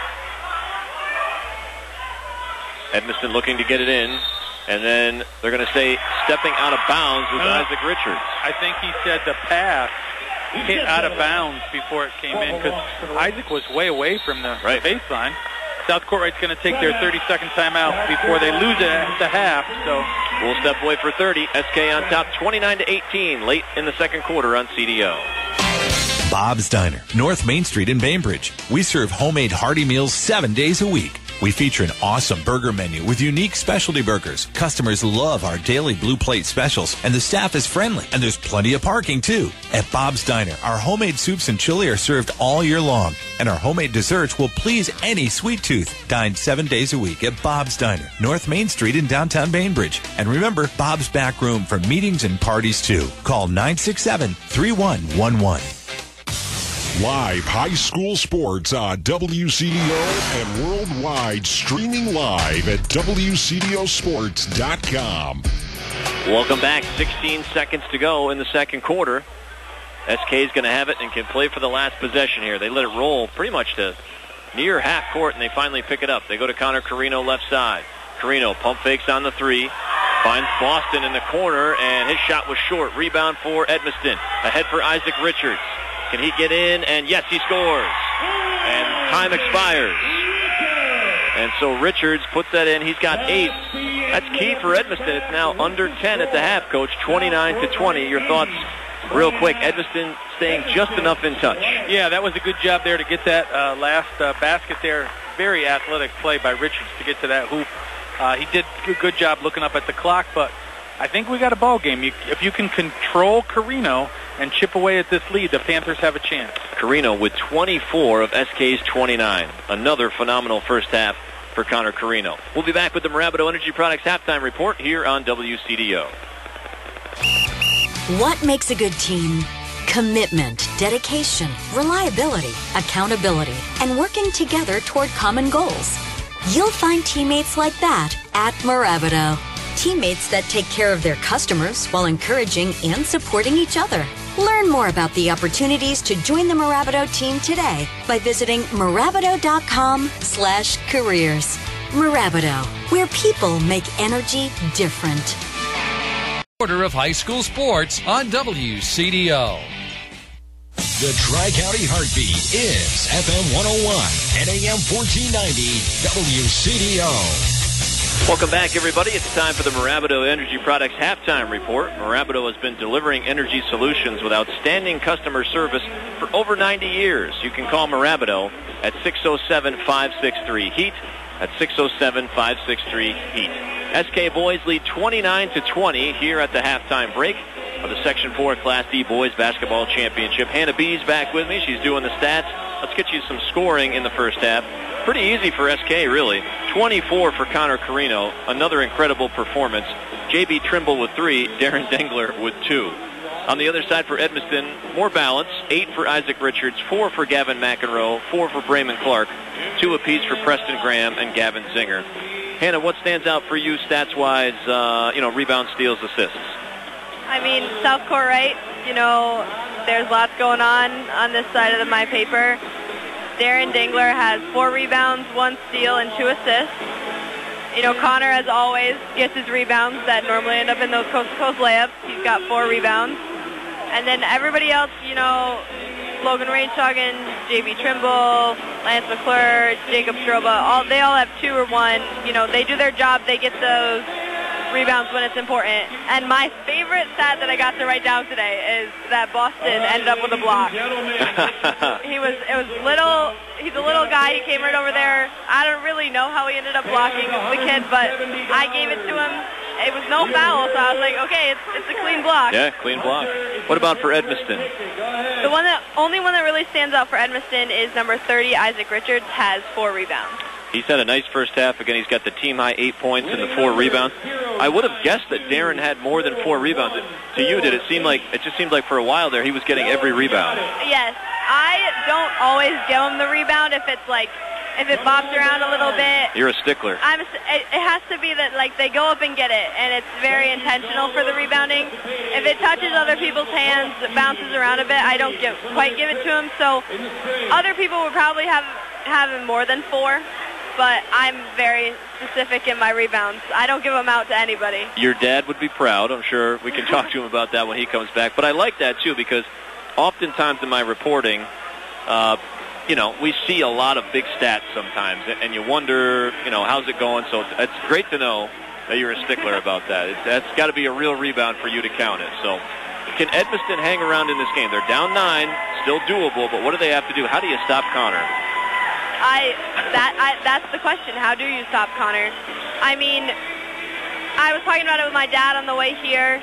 Edmiston looking to get it in, and then they're going to say stepping out of bounds with Isaac Richards. I think he said the pass hit out of bounds before it came in because Isaac was way away from the baseline. South Court Right's going to take their 30-second timeout before they lose it at the half. So we'll step away for 30. SK on top 29-18 late in the second quarter on CDO. Bob's Diner, North Main Street in Bainbridge. We serve homemade hearty meals 7 days a week. We feature an awesome burger menu with unique specialty burgers. Customers love our daily blue plate specials, and the staff is friendly, and there's plenty of parking, too. At Bob's Diner, our homemade soups and chili are served all year long, and our homemade desserts will please any sweet tooth. Dine 7 days a week at Bob's Diner, North Main Street in downtown Bainbridge. And remember, Bob's back room for meetings and parties, too. Call 967-3111. Live high school sports on WCDO and worldwide, streaming live at WCDOsports.com. Welcome back. 16 seconds to go in the second quarter. SK is going to have it and can play for the last possession here. They let it roll pretty much to near half court, and they finally pick it up. They go to Connor Carino left side. Carino pump fakes on the three. Finds Boston in the corner, and his shot was short. Rebound for Edmiston. Ahead for Isaac Richards. Can he get in? And yes, he scores. And time expires. And so Richards puts that in. He's got 8. That's key for Edmiston. It's now under 10 at the half, Coach. 29-20. Your thoughts real quick. Edmiston staying just enough in touch. Yeah, that was a good job there to get that last basket there. Very athletic play by Richards to get to that hoop. He did a good job looking up at the clock, but I think we got a ball game. If you can control Carino and chip away at this lead, the Panthers have a chance. Carino with 24 of SK's 29. Another phenomenal first half for Connor Carino. We'll be back with the Marabito Energy Products halftime report here on WCDO. What makes a good team? Commitment, dedication, reliability, accountability, and working together toward common goals. You'll find teammates like that at Marabito. Teammates that take care of their customers while encouraging and supporting each other. Learn more about the opportunities to join the Marabito team today by visiting marabito.com/careers. Marabito, where people make energy different. Quarter of high school sports on WCDO. The Tri-County Heartbeat is FM 101 and AM 1490 WCDO. Welcome back, everybody. It's time for the Marabito Energy Products halftime report. Marabito has been delivering energy solutions with outstanding customer service for over 90 years. You can call Marabito at 607-563-HEAT. At 607-563-HEAT. SK boys lead 29-20 here at the halftime break of the Section 4 Class D Boys Basketball Championship. Hannah B's back with me. She's doing the stats. Let's get you some scoring in the first half. Pretty easy for SK, really. 24 for Connor Carino. Another incredible performance. J.B. Trimble with 3. Darren Dengler with 2. On the other side for Edmiston, more balance. 8 for Isaac Richards, 4 for Gavin McEnroe, 4 for Brayman Clark, 2 apiece for Preston Graham and Gavin Zinger. Hannah, what stands out for you stats-wise, rebound, steals, assists? I mean, South Court Right, there's lots going on this side of my paper. Darren Dengler has 4 rebounds, 1 steal, and 2 assists. Connor, as always, gets his rebounds that normally end up in those coast-to-coast layups. He's got 4 rebounds. And then everybody else, Logan Rainshagen, J.B. Trimble, Lance McClure, Jacob Stroba, they all have 2 or 1. They do their job. They get those rebounds when it's important. And my favorite stat that I got to write down today is that Boston ended up with a block. He's a little guy. He came right over there. I don't really know how he ended up blocking the kid, but I gave it to him. It was no foul, so I was like, okay, it's a clean block. Yeah, clean block. What about for Edmiston? The only one that really stands out for Edmiston is number 30, Isaac Richards, has 4 rebounds. He's had a nice first half. Again, he's got the team-high 8 points and the 4 rebounds. I would have guessed that Darren had more than 4 rebounds. To you, did it seem like, it just seemed like for a while there he was getting every rebound? Yes. I don't always give them the rebound if it bops around a little bit. You're a stickler. It has to be that they go up and get it, and it's very intentional for the rebounding. If it touches other people's hands, it bounces around a bit, I don't quite give it to them. So other people would probably have more than 4, but I'm very specific in my rebounds. I don't give them out to anybody. Your dad would be proud. I'm sure we can talk to him about that when he comes back. But I like that, too, because oftentimes in my reporting, we see a lot of big stats sometimes, and you wonder, how's it going? So it's great to know that you're a stickler about that. That's got to be a real rebound for you to count it. So can Edmiston hang around in this game? They're down 9, still doable, but what do they have to do? How do you stop Connor? That's the question. How do you stop Connor? I mean, I was talking about it with my dad on the way here.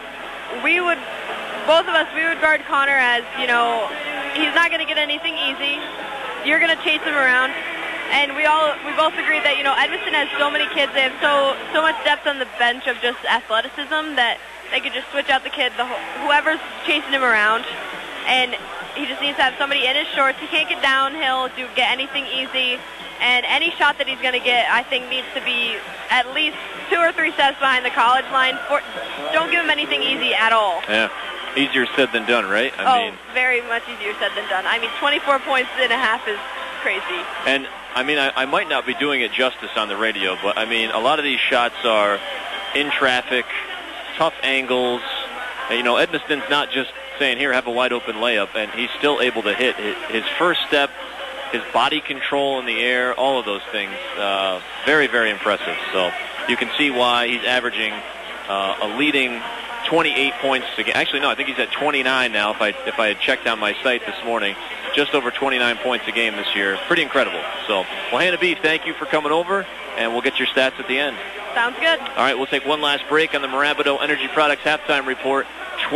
Both of us would guard Connor as, he's not going to get anything easy. You're going to chase him around. And we both agreed that, Edmiston has so many kids. They have so much depth on the bench of just athleticism that they could just switch out the kid, whoever's chasing him around. And he just needs to have somebody in his shorts. He can't get downhill, get anything easy. And any shot that he's going to get, I think, needs to be at least 2 or 3 steps behind the college line. Don't give him anything easy at all. Yeah. Easier said than done, right? I mean, very much easier said than done. 24 points and a half is crazy. And, I might not be doing it justice on the radio, but, a lot of these shots are in traffic, tough angles. And, Edmiston's not just saying, here, have a wide-open layup, and he's still able to hit. His first step, his body control in the air, all of those things, very, very impressive. So you can see why he's averaging a leading 28 points a game. Actually, no, I think he's at 29 now. If I had checked on my site this morning, just over 29 points a game this year. Pretty incredible. So, well, Hannah B, thank you for coming over, and we'll get your stats at the end. Sounds good. All right, we'll take one last break on the Marabido Energy Products halftime report.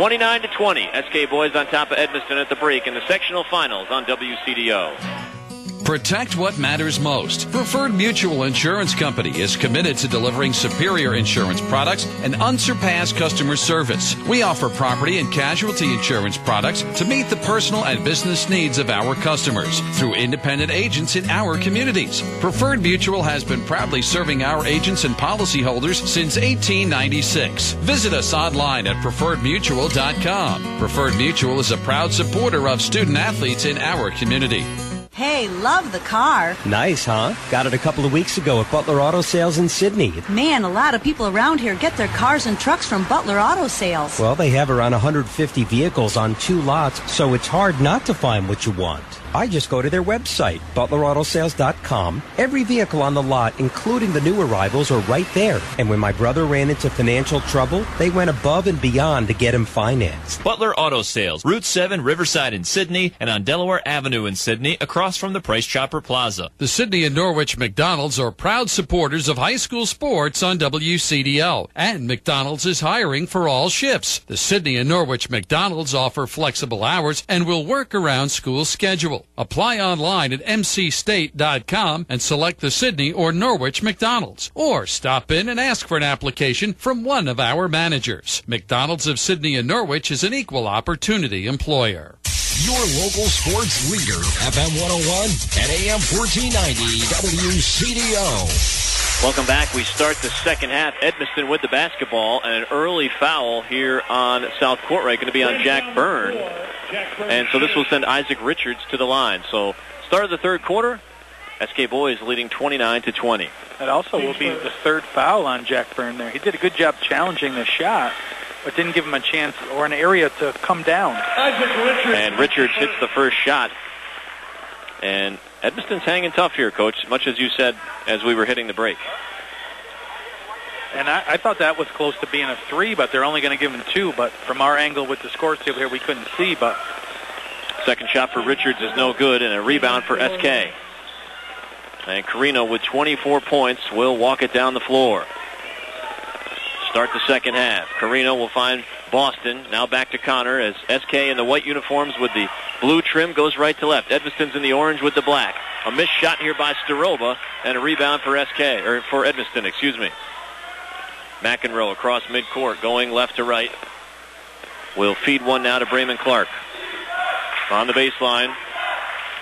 29-20, SK boys on top of Edmiston at the break in the sectional finals on WCDO. Protect what matters most. Preferred Mutual Insurance Company is committed to delivering superior insurance products and unsurpassed customer service. We offer property and casualty insurance products to meet the personal and business needs of our customers through independent agents in our communities. Preferred Mutual has been proudly serving our agents and policyholders since 1896. Visit us online at preferredmutual.com. Preferred Mutual is a proud supporter of student athletes in our community. Hey, love the car. Nice, huh? Got it a couple of weeks ago at Butler Auto Sales in Sydney. Man, a lot of people around here get their cars and trucks from Butler Auto Sales. Well, they have around 150 vehicles on 2 lots, so it's hard not to find what you want. I just go to their website, ButlerAutoSales.com. Every vehicle on the lot, including the new arrivals, are right there. And when my brother ran into financial trouble, they went above and beyond to get him financed. Butler Auto Sales, Route 7, Riverside in Sydney, and on Delaware Avenue in Sydney, across from the Price Chopper Plaza. The Sydney and Norwich McDonald's are proud supporters of high school sports on WCDO. And McDonald's is hiring for all shifts. The Sydney and Norwich McDonald's offer flexible hours and will work around school schedule. Apply online at mcstate.com and select the Sydney or Norwich McDonald's. Or stop in and ask for an application from one of our managers. McDonald's of Sydney and Norwich is an equal opportunity employer. Your local sports leader, FM 101 and AM 1490 WCDO. Welcome back. We start the second half. Edmiston with the basketball, and an early foul here on South Court Right, going to be on Jack Byrne. And so this will send Isaac Richards to the line. So start of the third quarter, SK boys leading 29-20. That also will be the third foul on Jack Byrne there. He did a good job challenging the shot, but didn't give him a chance or an area to come down. And Richards hits the first shot. And Edmiston's hanging tough here, Coach, much as you said as we were hitting the break. And I thought that was close to being a 3, but they're only going to give him 2. But from our angle with the score table here, we couldn't see. But second shot for Richards is no good, and a rebound for SK. And Carino with 24 points will walk it down the floor. Start the second half. Carino will find Boston. Now back to Connor as SK in the white uniforms with the blue trim goes right to left. Edmiston's in the orange with the black. A missed shot here by Staroba, and a rebound for for Edmiston, excuse me. McEnroe across midcourt, going left to right. Will feed one now to Brayman Clark. On the baseline,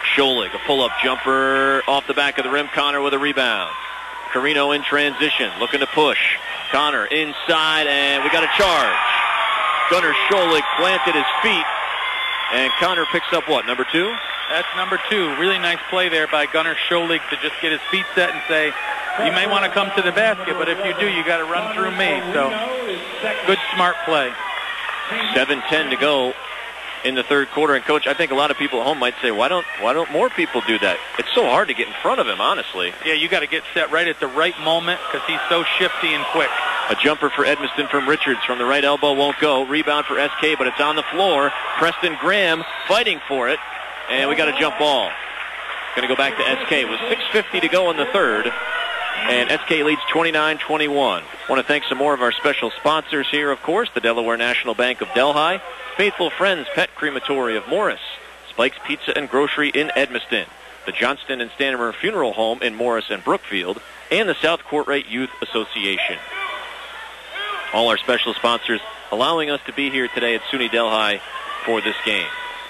Scholig, a pull-up jumper off the back of the rim. Connor with a rebound. Carino in transition, looking to push. Connor inside, and we got a charge. Gunnar Scholig planted his feet, and Connor picks up what, number 2? That's number 2. Really nice play there by Gunnar Scholig to just get his feet set and say, you may want to come to the basket, but if you do, you got to run through me. So, good, smart play. 7:10 to go in the third quarter. And, Coach, I think a lot of people at home might say, why don't more people do that? It's so hard to get in front of him, honestly. Yeah, you got to get set right at the right moment because he's so shifty and quick. A jumper for Edmiston from Richards from the right elbow won't go. Rebound for SK, but it's on the floor. Preston Graham fighting for it, and we got a jump ball. Going to go back to SK with 6:50 to go in the third, and SK leads 29-21. Want to thank some more of our special sponsors here, of course, the Delaware National Bank of Delhi, Faithful Friends Pet Crematory of Morris, Spike's Pizza and Grocery in Edmiston, the Johnston and Stanimer Funeral Home in Morris and Brookfield, and the South Courtright Youth Association. All our special sponsors allowing us to be here today at SUNY Delhi for this game.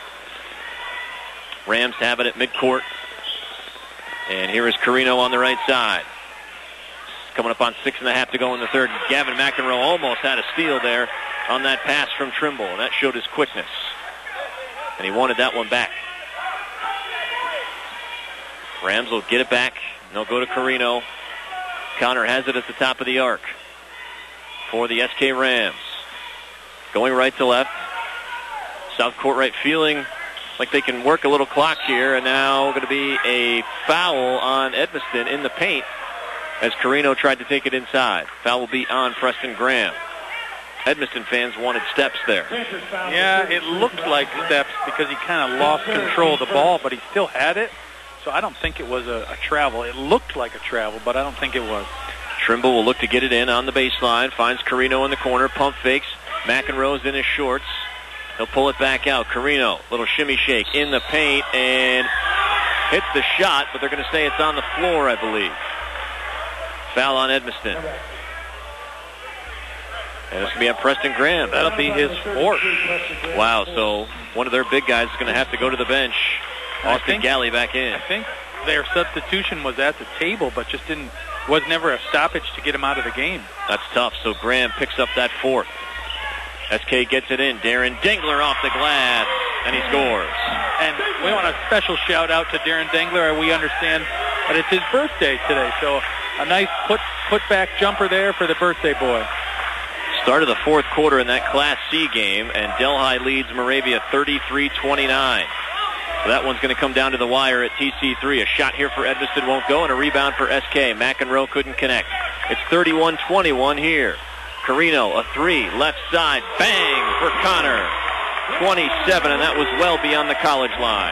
Rams have it at midcourt. And here is Carino on the right side. Coming up on 6.5 to go in the third. Gavin McEnroe almost had a steal there on that pass from Trimble, and that showed his quickness. And he wanted that one back. Rams will get it back, and they'll go to Carino. Connor has it at the top of the arc for the SK Rams. Going right to left. South Courtright feeling like they can work a little clock here, and now going to be a foul on Edmiston in the paint as Carino tried to take it inside. Foul will be on Preston Graham. Edmiston fans wanted steps there. Yeah, it looked like steps because he kind of lost control of the ball, but he still had it. So I don't think it was a travel. It looked like a travel, but I don't think it was. Trimble will look to get it in on the baseline. Finds Carino in the corner. Pump fakes. McEnroe's in his shorts. He'll pull it back out. Carino, little shimmy shake in the paint and hits the shot, but they're going to say it's on the floor, I believe. Foul on Edmiston. And it's going to be on Preston Graham. That'll be his fourth. Wow, so one of their big guys is going to have to go to the bench. Austin Galley back in. I think their substitution was at the table, but just was never a stoppage to get him out of the game. That's tough, so Graham picks up that fourth. SK gets it in. Darren Dingler off the glass, and he scores. And we want a special shout-out to Darren Dingler. We understand that it's his birthday today, so a nice put-back jumper there for the birthday boy. Start of the fourth quarter in that Class C game, and Delhi leads Moravia 33-29. So that one's going to come down to the wire at TC3. A shot here for Edmiston won't go, and a rebound for SK. McEnroe couldn't connect. It's 31-21 here. Carino, a three, left side, bang for Connor. 27, and that was well beyond the college line.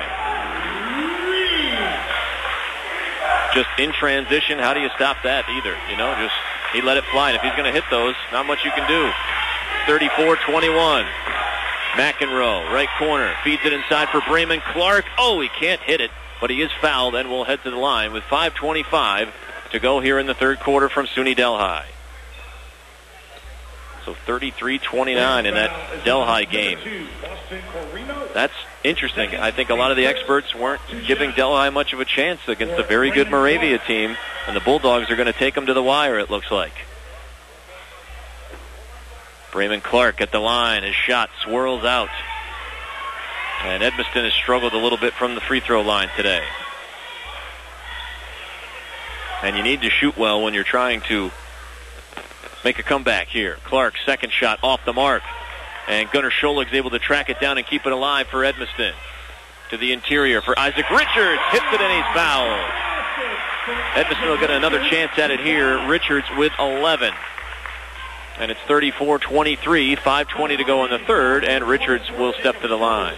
Just in transition, how do you stop that either? Just he let it fly, and if he's going to hit those, not much you can do. 34-21. McEnroe, right corner, feeds it inside for Brayman Clark. Oh, he can't hit it, but he is fouled and will head to the line with 5:25 to go here in the third quarter from SUNY Delhi. So 33-29 in that Delhi game. That's interesting. I think a lot of the experts weren't giving Delhi much of a chance against a very good Moravia team, and the Bulldogs are going to take them to the wire, it looks like. Brayman Clark at the line. His shot swirls out. And Edmiston has struggled a little bit from the free throw line today. And you need to shoot well when you're trying to make a comeback here. Clark's second shot off the mark. And Gunnar Scholig's able to track it down and keep it alive for Edmiston. To the interior for Isaac Richards. Hits it and he's fouled. Edmiston will get another chance at it here. Richards with 11. And it's 34-23, 5:20 to go in the third, and Richards will step to the line.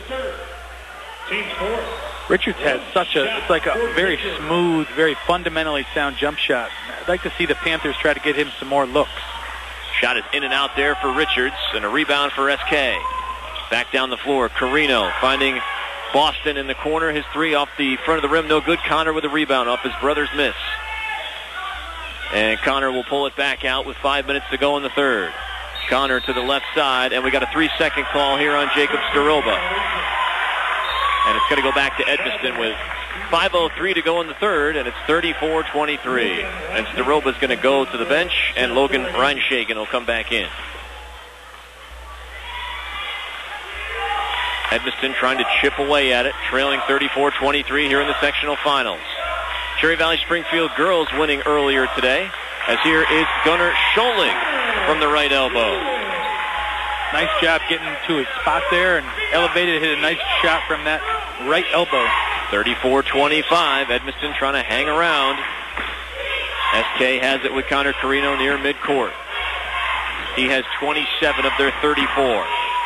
Richards has it's like a very smooth, very fundamentally sound jump shot. I'd like to see the Panthers try to get him some more looks. Shot is in and out there for Richards, and a rebound for SK. Back down the floor, Carino finding Boston in the corner. His three off the front of the rim, no good. Connor with a rebound off his brother's miss. And Connor will pull it back out with 5 minutes to go in the third. Connor to the left side, and we got a 3-second call here on Jacob Staroba. And it's going to go back to Edmiston with 5:03 to go in the third, and it's 34-23. And Staroba's going to go to the bench, and Logan Reinshagen will come back in. Edmiston trying to chip away at it, trailing 34-23 here in the sectional finals. Cherry Valley Springfield girls winning earlier today, as here is Gunnar Scholing from the right elbow. Nice job getting to his spot there and elevated, hit a nice shot from that right elbow. 34-25, Edmiston trying to hang around. SK has it with Connor Carino near midcourt. He has 27 of their 34.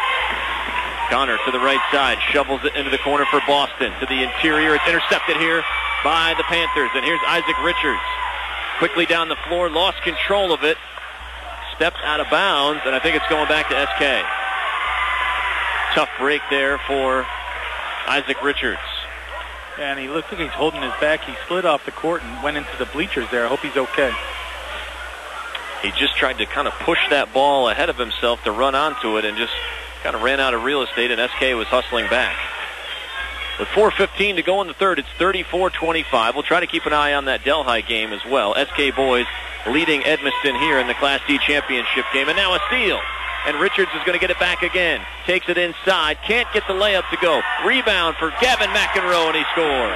Connor to the right side, shovels it into the corner for Boston. To the interior, it's intercepted here by the Panthers. And here's Isaac Richards. Quickly down the floor, lost control of it. Stepped out of bounds, and I think it's going back to SK. Tough break there for Isaac Richards. And he looks like he's holding his back. He slid off the court and went into the bleachers there. I hope he's okay. He just tried to kind of push that ball ahead of himself to run onto it and just kind of ran out of real estate, and SK was hustling back. With 4:15 to go in the third, it's 34-25. We'll try to keep an eye on that Delhi game as well. SK boys leading Edmiston here in the Class D championship game. And now a steal. And Richards is going to get it back again. Takes it inside. Can't get the layup to go. Rebound for Gavin McEnroe, and he scores.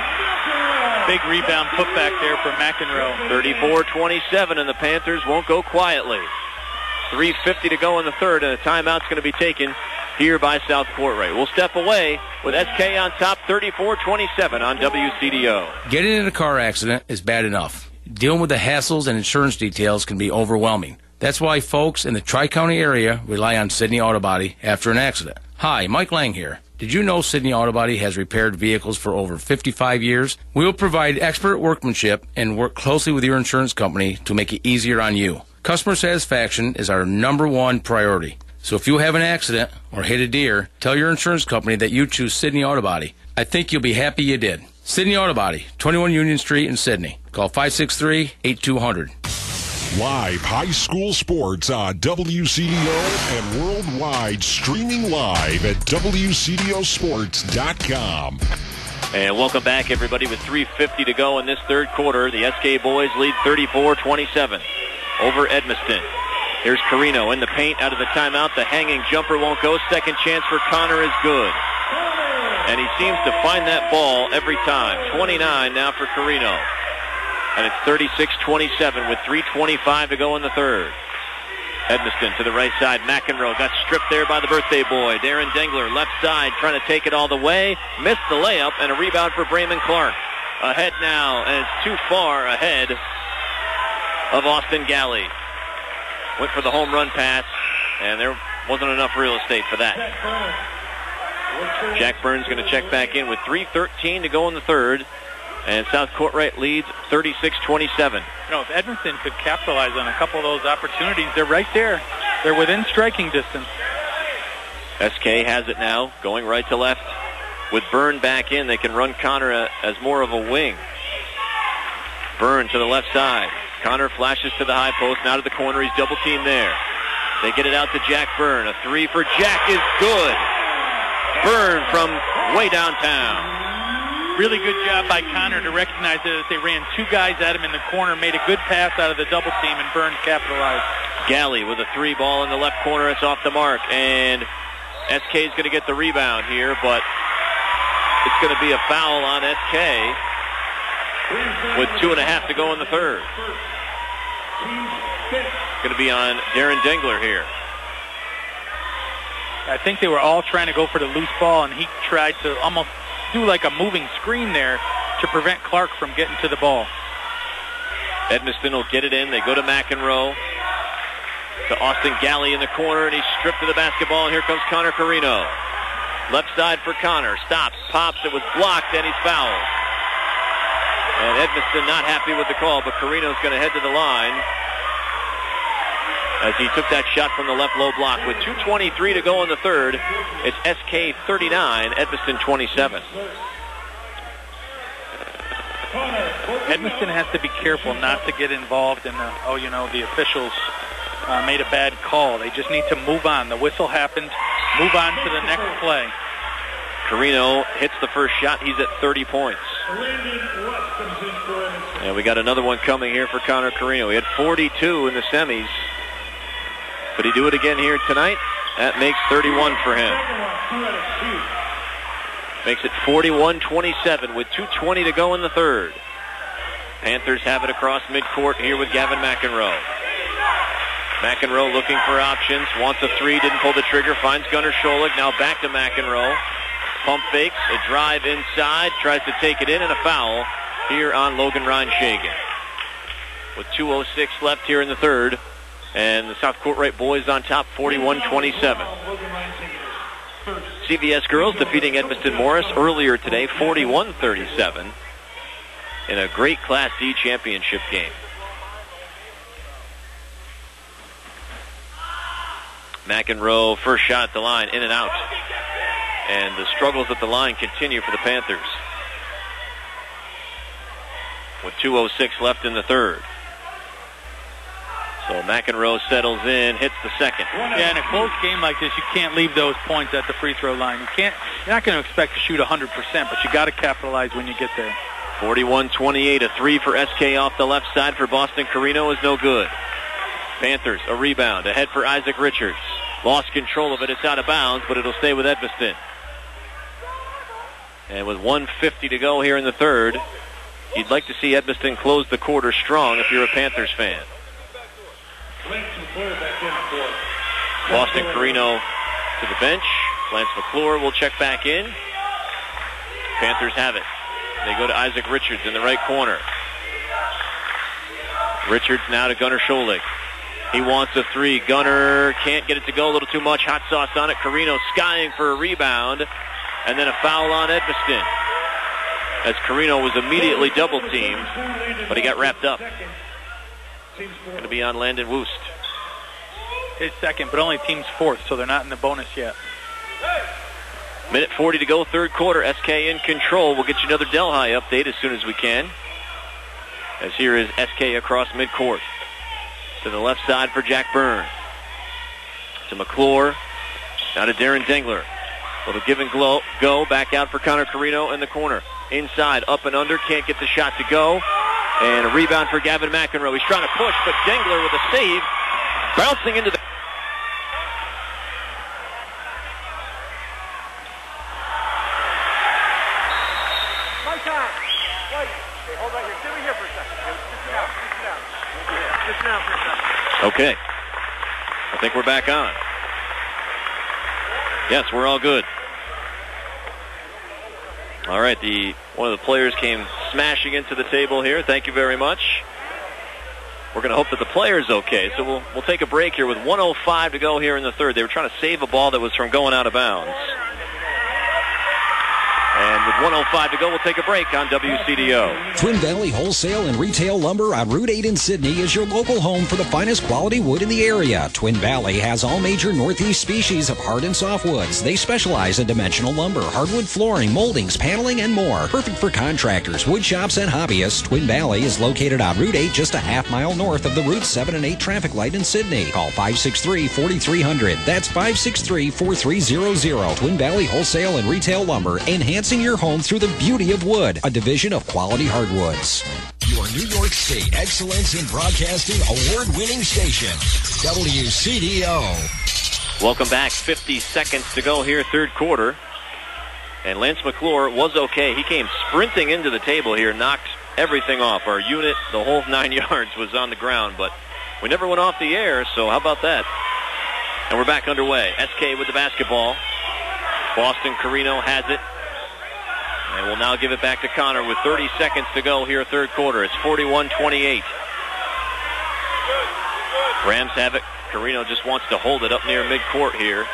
Big rebound putback there for McEnroe. 34-27, and the Panthers won't go quietly. 3:50 to go in the third, and a timeout's going to be taken here by South Courtright. We'll step away with SK on top, 34-27 on WCDO. Getting in a car accident is bad enough. Dealing with the hassles and insurance details can be overwhelming. That's why folks in the Tri-County area rely on Sydney Auto Body after an accident. Hi, Mike Lang here. Did you know Sydney Auto Body has repaired vehicles for over 55 years? We will provide expert workmanship and work closely with your insurance company to make it easier on you. Customer satisfaction is our #1 priority. So if you have an accident or hit a deer, tell your insurance company that you choose Sydney Auto Body. I think you'll be happy you did. Sydney Auto Body, 21 Union Street in Sydney. Call 563-8200. Live high school sports on WCDO and worldwide, streaming live at WCDOsports.com. And welcome back, everybody, with 3:50 to go in this third quarter. The SK boys lead 34-27 over Edmiston. Here's Carino in the paint out of the timeout. The hanging jumper won't go. Second chance for Connor is good. And he seems to find that ball every time. 29 now for Carino. And it's 36-27 with 3:25 to go in the third. Edmiston to the right side. McEnroe got stripped there by the birthday boy. Darren Dengler, left side, trying to take it all the way. Missed the layup, and a rebound for Brayman Clark. Ahead now, and it's too far ahead of Austin Galley. Went for the home run pass, and there wasn't enough real estate for that. Jack Burns going to check back in with 3:13 to go in the third. And South Courtright leads 36-27. You know, if Edmiston could capitalize on a couple of those opportunities, they're right there. They're within striking distance. SK has it now, going right to left. With Byrne back in, they can run Connor as more of a wing. Byrne to the left side. Connor flashes to the high post, now to the corner. He's double teamed there. They get it out to Jack Byrne. A three for Jack is good. Byrne from way downtown. Really good job by Connor to recognize that they ran two guys at him in the corner, made a good pass out of the double team, and Byrne capitalized. Galley with a three ball in the left corner. It's off the mark, and SK is going to get the rebound here, but it's going to be a foul on SK with 2.5 to go in the third. It's going to be on Darren Dengler here. I think they were all trying to go for the loose ball, and he tried to almost do like a moving screen there to prevent Clark from getting to the ball. Edmiston will get it in. They go to McEnroe. To Austin Galley in the corner, and he's stripped of the basketball, and here comes Connor Carino. Left side for Connor. Stops, pops. It was blocked, and he's fouled. And Edmiston not happy with the call, but Carino's going to head to the line as he took that shot from the left low block. With 2:23 to go in the third, it's SK 39, Edmiston 27. Edmiston has to be careful not to get involved in the officials made a bad call. They just need to move on. The whistle happened. Move on to the next play. Carino hits the first shot. He's at 30 points. And we got another one coming here for Connor Carino. He had 42 in the semis. Could he do it again here tonight? That makes 31 for him. Makes it 41-27 with 2:20 to go in the third. Panthers have it across midcourt here with Gavin McEnroe. McEnroe looking for options. Wants a three. Didn't pull the trigger. Finds Gunnar Scholig. Now back to McEnroe. Pump fakes. A drive inside. Tries to take it in, and a foul here on Logan Ronshagen. With 2:06 left here in the third. And the South Court Right boys on top, 41-27. CVS girls defeating Edmiston Morris earlier today, 41-37. In a great Class D championship game. McEnroe, first shot at the line, in and out. And the struggles at the line continue for the Panthers. With 2:06 left in the third. So McEnroe settles in, hits the second. Yeah, in a close game like this, you can't leave those points at the free throw line. You're not going to expect to shoot 100%, but you got to capitalize when you get there. 41-28, a three for SK off the left side for Boston Carino is no good. Panthers, a rebound, ahead for Isaac Richards. Lost control of it, it's out of bounds, but it'll stay with Edmiston. And with 1:50 to go here in the third, you'd like to see Edmiston close the quarter strong if you're a Panthers fan. Boston Carino to the bench. Lance McClure will check back in. Panthers have it. They go to Isaac Richards in the right corner. Richards now to Gunnar Scholig. He wants a three. Gunnar can't get it to go. A little too much hot sauce on it. Carino skying for a rebound. And then a foul on Edmiston, as Carino was immediately double-teamed, but he got wrapped up. Going to be on Landon Woost. His second, but only team's fourth, so they're not in the bonus yet. Minute 40 to go, third quarter. SK in control. We'll get you another Delhi update as soon as we can. As here is SK across midcourt. To the left side for Jack Byrne. To McClure. Now to Darren Dengler. Little give and go. Back out for Connor Carino in the corner. Inside, up and under. Can't get the shot to go. And a rebound for Gavin McEnroe. He's trying to push, but Dengler with a save. Bouncing into the... My time. Wait. Hey, hold right here. Sit right here for a second. Sit down. Sit down for a second. Okay. I think we're back on. Yes, we're all good. All right, one of the players came smashing into the table here. Thank you very much. We're going to hope that the player's okay. So we'll take a break here with 1:05 to go here in the third. They were trying to save a ball that was from going out of bounds. And with 1:05 to go, we'll take a break on WCDO. Twin Valley Wholesale and Retail Lumber on Route 8 in Sydney is your local home for the finest quality wood in the area. Twin Valley has all major Northeast species of hard and softwoods. They specialize in dimensional lumber, hardwood flooring, moldings, paneling, and more. Perfect for contractors, wood shops, and hobbyists. Twin Valley is located on Route 8, just a half-mile north of the Route 7 and 8 traffic light in Sydney. Call 563-4300. That's 563-4300. Twin Valley Wholesale and Retail Lumber, enhancing your home through the beauty of wood, a division of Quality Hardwoods. Your New York State Excellence in Broadcasting award-winning station, WCDO. Welcome back. 50 seconds to go here, third quarter. And Lance McClure was okay. He came sprinting into the table here, knocked everything off. Our unit, the whole 9 yards, was on the ground, but we never went off the air, so how about that? And we're back underway. SK with the basketball. Boston Carino has it. And we'll now give it back to Connor with 30 seconds to go here, third quarter. It's 41-28. Rams have it. Carino just wants to hold it up near midcourt here.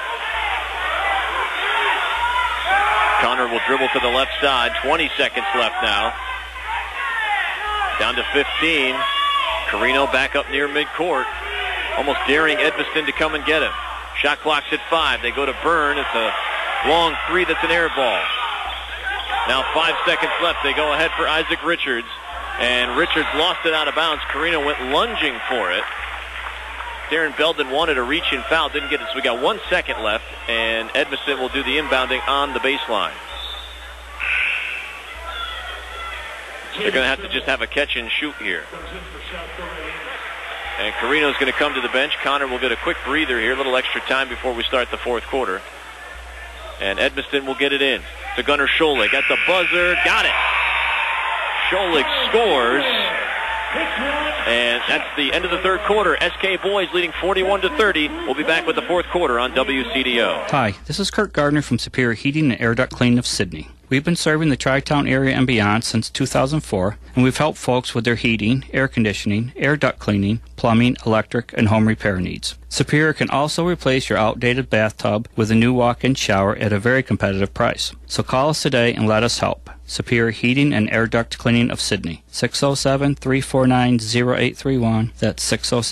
Connor will dribble to the left side. 20 seconds left now. Down to 15. Carino back up near midcourt. Almost daring Edmiston to come and get him. Shot clock's at 5. They go to Byrne. It's a long three that's an air ball. Now 5 seconds left. They go ahead for Isaac Richards. And Richards lost it out of bounds. Carino went lunging for it. Darren Belden wanted a reach and foul. Didn't get it. So we got 1 second left. and Edmiston will do the inbounding on the baseline. They're going to have to just have a catch and shoot here. And Carino's going to come to the bench. Connor will get a quick breather here, a little extra time before we start the fourth quarter. And Edmiston will get it in to Gunnar Scholig at the buzzer. Got it. Scholig scores. And that's the end of the third quarter. SK boys leading 41-30. We'll be back with the fourth quarter on WCDO. Hi, this is Kurt Gardner from Superior Heating and Air Duct Cleaning of Sydney. We've been serving the Tri-Town area and beyond since 2004, and we've helped folks with their heating, air conditioning, air duct cleaning, plumbing, electric, and home repair needs. Superior can also replace your outdated bathtub with a new walk-in shower at a very competitive price. So call us today and let us help. Superior Heating and Air Duct Cleaning of Sydney. 607-349-0831. That's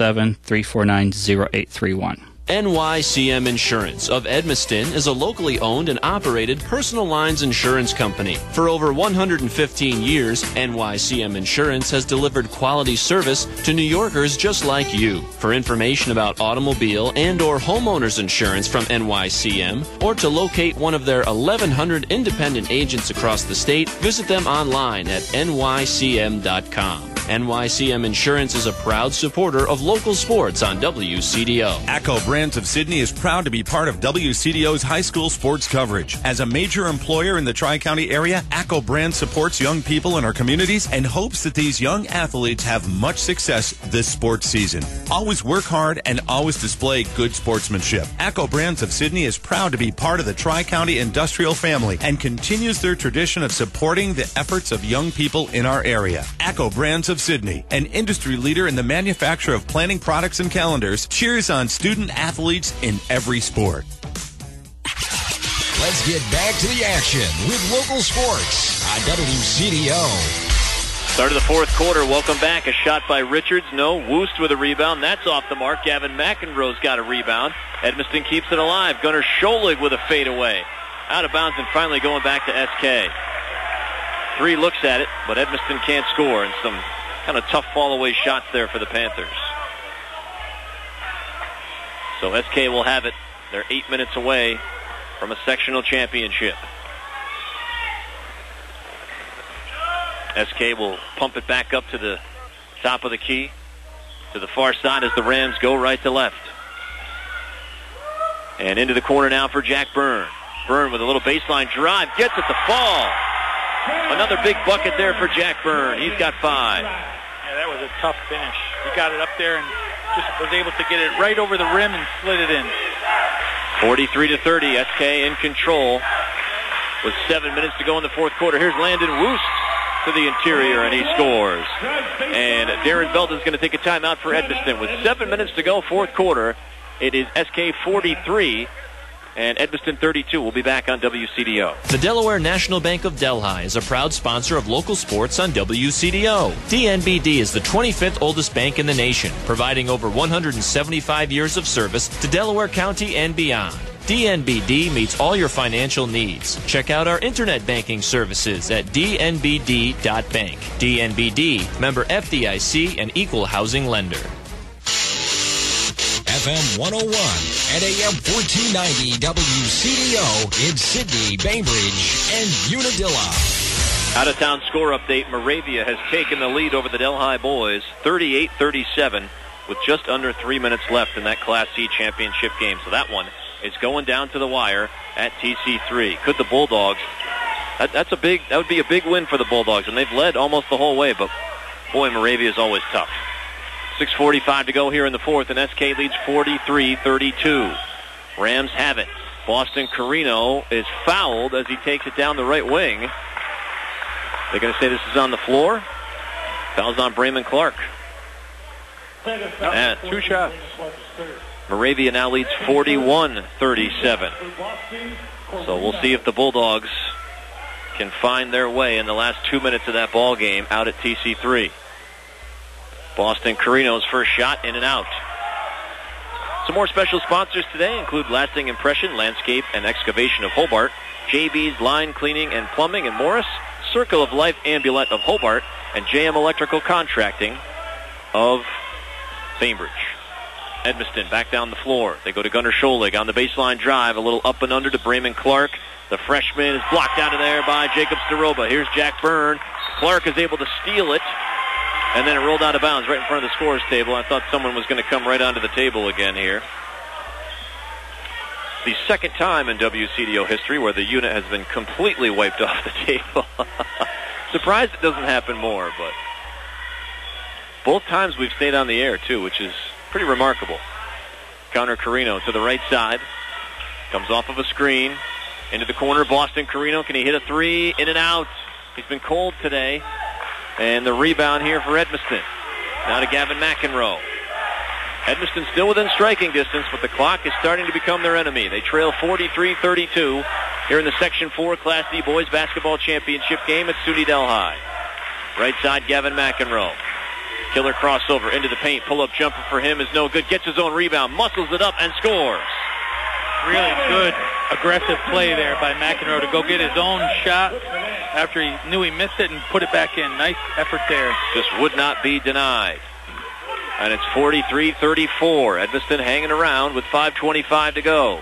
607-349-0831. NYCM Insurance of Edmiston is a locally owned and operated personal lines insurance company. For over 115 years, NYCM Insurance has delivered quality service to New Yorkers just like you. For information about automobile and or homeowners insurance from NYCM, or to locate one of their 1,100 independent agents across the state, visit them online at nycm.com. NYCM Insurance is a proud supporter of local sports on WCDO. ACCO Brands of Sydney is proud to be part of WCDO's high school sports coverage. As a major employer in the Tri-County area, ACCO Brands supports young people in our communities and hopes that these young athletes have much success this sports season. Always work hard and always display good sportsmanship. ACCO Brands of Sydney is proud to be part of the Tri-County industrial family and continues their tradition of supporting the efforts of young people in our area. ACCO Brands of Sydney, an industry leader in the manufacture of planning products and calendars, cheers on student athletes in every sport. Let's get back to the action with local sports on WCDO. Start of the fourth quarter. Welcome back. A shot by Richards. No. Woost with a rebound. That's off the mark. Gavin McEnroe's got a rebound. Edmiston keeps it alive. Gunnar Scholig with a fadeaway. Out of bounds and finally going back to SK. 3 looks at it, but Edmiston can't score, and some kind of tough fall-away shots there for the Panthers. So SK will have it. They're 8 minutes away from a sectional championship. SK will pump it back up to the top of the key, to the far side as the Rams go right to left. And into the corner now for Jack Byrne. Byrne with a little baseline drive, gets it to fall. Another big bucket there for Jack Byrne. He's got 5. Yeah, that was a tough finish. He got it up there and just was able to get it right over the rim and slid it in. 43-30, SK in control with 7 minutes to go in the fourth quarter. Here's Landon Woost to the interior, and he scores. And Darren Belt is going to take a timeout for Edmiston. With 7 minutes to go, fourth quarter, it is SK 43 and Edmiston 32. We'll be back on WCDO. The Delaware National Bank of Delhi is a proud sponsor of local sports on WCDO. DNBD is the 25th oldest bank in the nation, providing over 175 years of service to Delaware County and beyond. DNBD meets all your financial needs. Check out our internet banking services at dnbd.bank. DNBD, member FDIC, and equal housing lender. FM 101 and AM 1490 WCDO in Sydney, Bainbridge, and Unadilla. Out-of-town score update. Moravia has taken the lead over the Delhi boys, 38-37, with just under 3 minutes left in that Class C championship game. So that one is going down to the wire at TC3. Could the Bulldogs? That would be a big win for the Bulldogs, and they've led almost the whole way. But boy, Moravia is always tough. 6:45 to go here in the fourth, and SK leads 43-32. Rams have it. Boston Carino is fouled as he takes it down the right wing. They're going to say this is on the floor. Foul's on Brayman Clark. And 2 shots. Moravia now leads 41-37. So we'll see if the Bulldogs can find their way in the last 2 minutes of that ball game out at TC3. Boston Carino's first shot, in and out. Some more special sponsors today include Lasting Impression, Landscape and Excavation of Hobart, JB's Line Cleaning and Plumbing in Morris, Circle of Life Ambulette of Hobart, and JM Electrical Contracting of Bainbridge. Edmiston back down the floor. They go to Gunnar Scholig on the baseline drive. A little up and under to Brayman Clark. The freshman is blocked out of there by Jacob Staroba. Here's Jack Byrne. Clark is able to steal it. And then it rolled out of bounds right in front of the scorer's table. I thought someone was going to come right onto the table again here. The second time in WCDO history where the unit has been completely wiped off the table. Surprised it doesn't happen more, but both times we've stayed on the air, too, which is pretty remarkable. Counter Carino to the right side. Comes off of a screen. Into the corner, Boston Carino. Can he hit a three? In and out. He's been cold today. And the rebound here for Edmiston. Now to Gavin McEnroe. Edmiston still within striking distance, but the clock is starting to become their enemy. They trail 43-32 here in the Section 4 Class D Boys Basketball Championship game at SUNY Delhi. Right side, Gavin McEnroe. Killer crossover into the paint. Pull-up jumper for him is no good. Gets his own rebound, muscles it up, and scores. Really good aggressive play there by McEnroe to go get his own shot after he knew he missed it and put it back in. Nice effort there. Just would not be denied. And it's 43-34. Edmiston hanging around with 5:25 to go.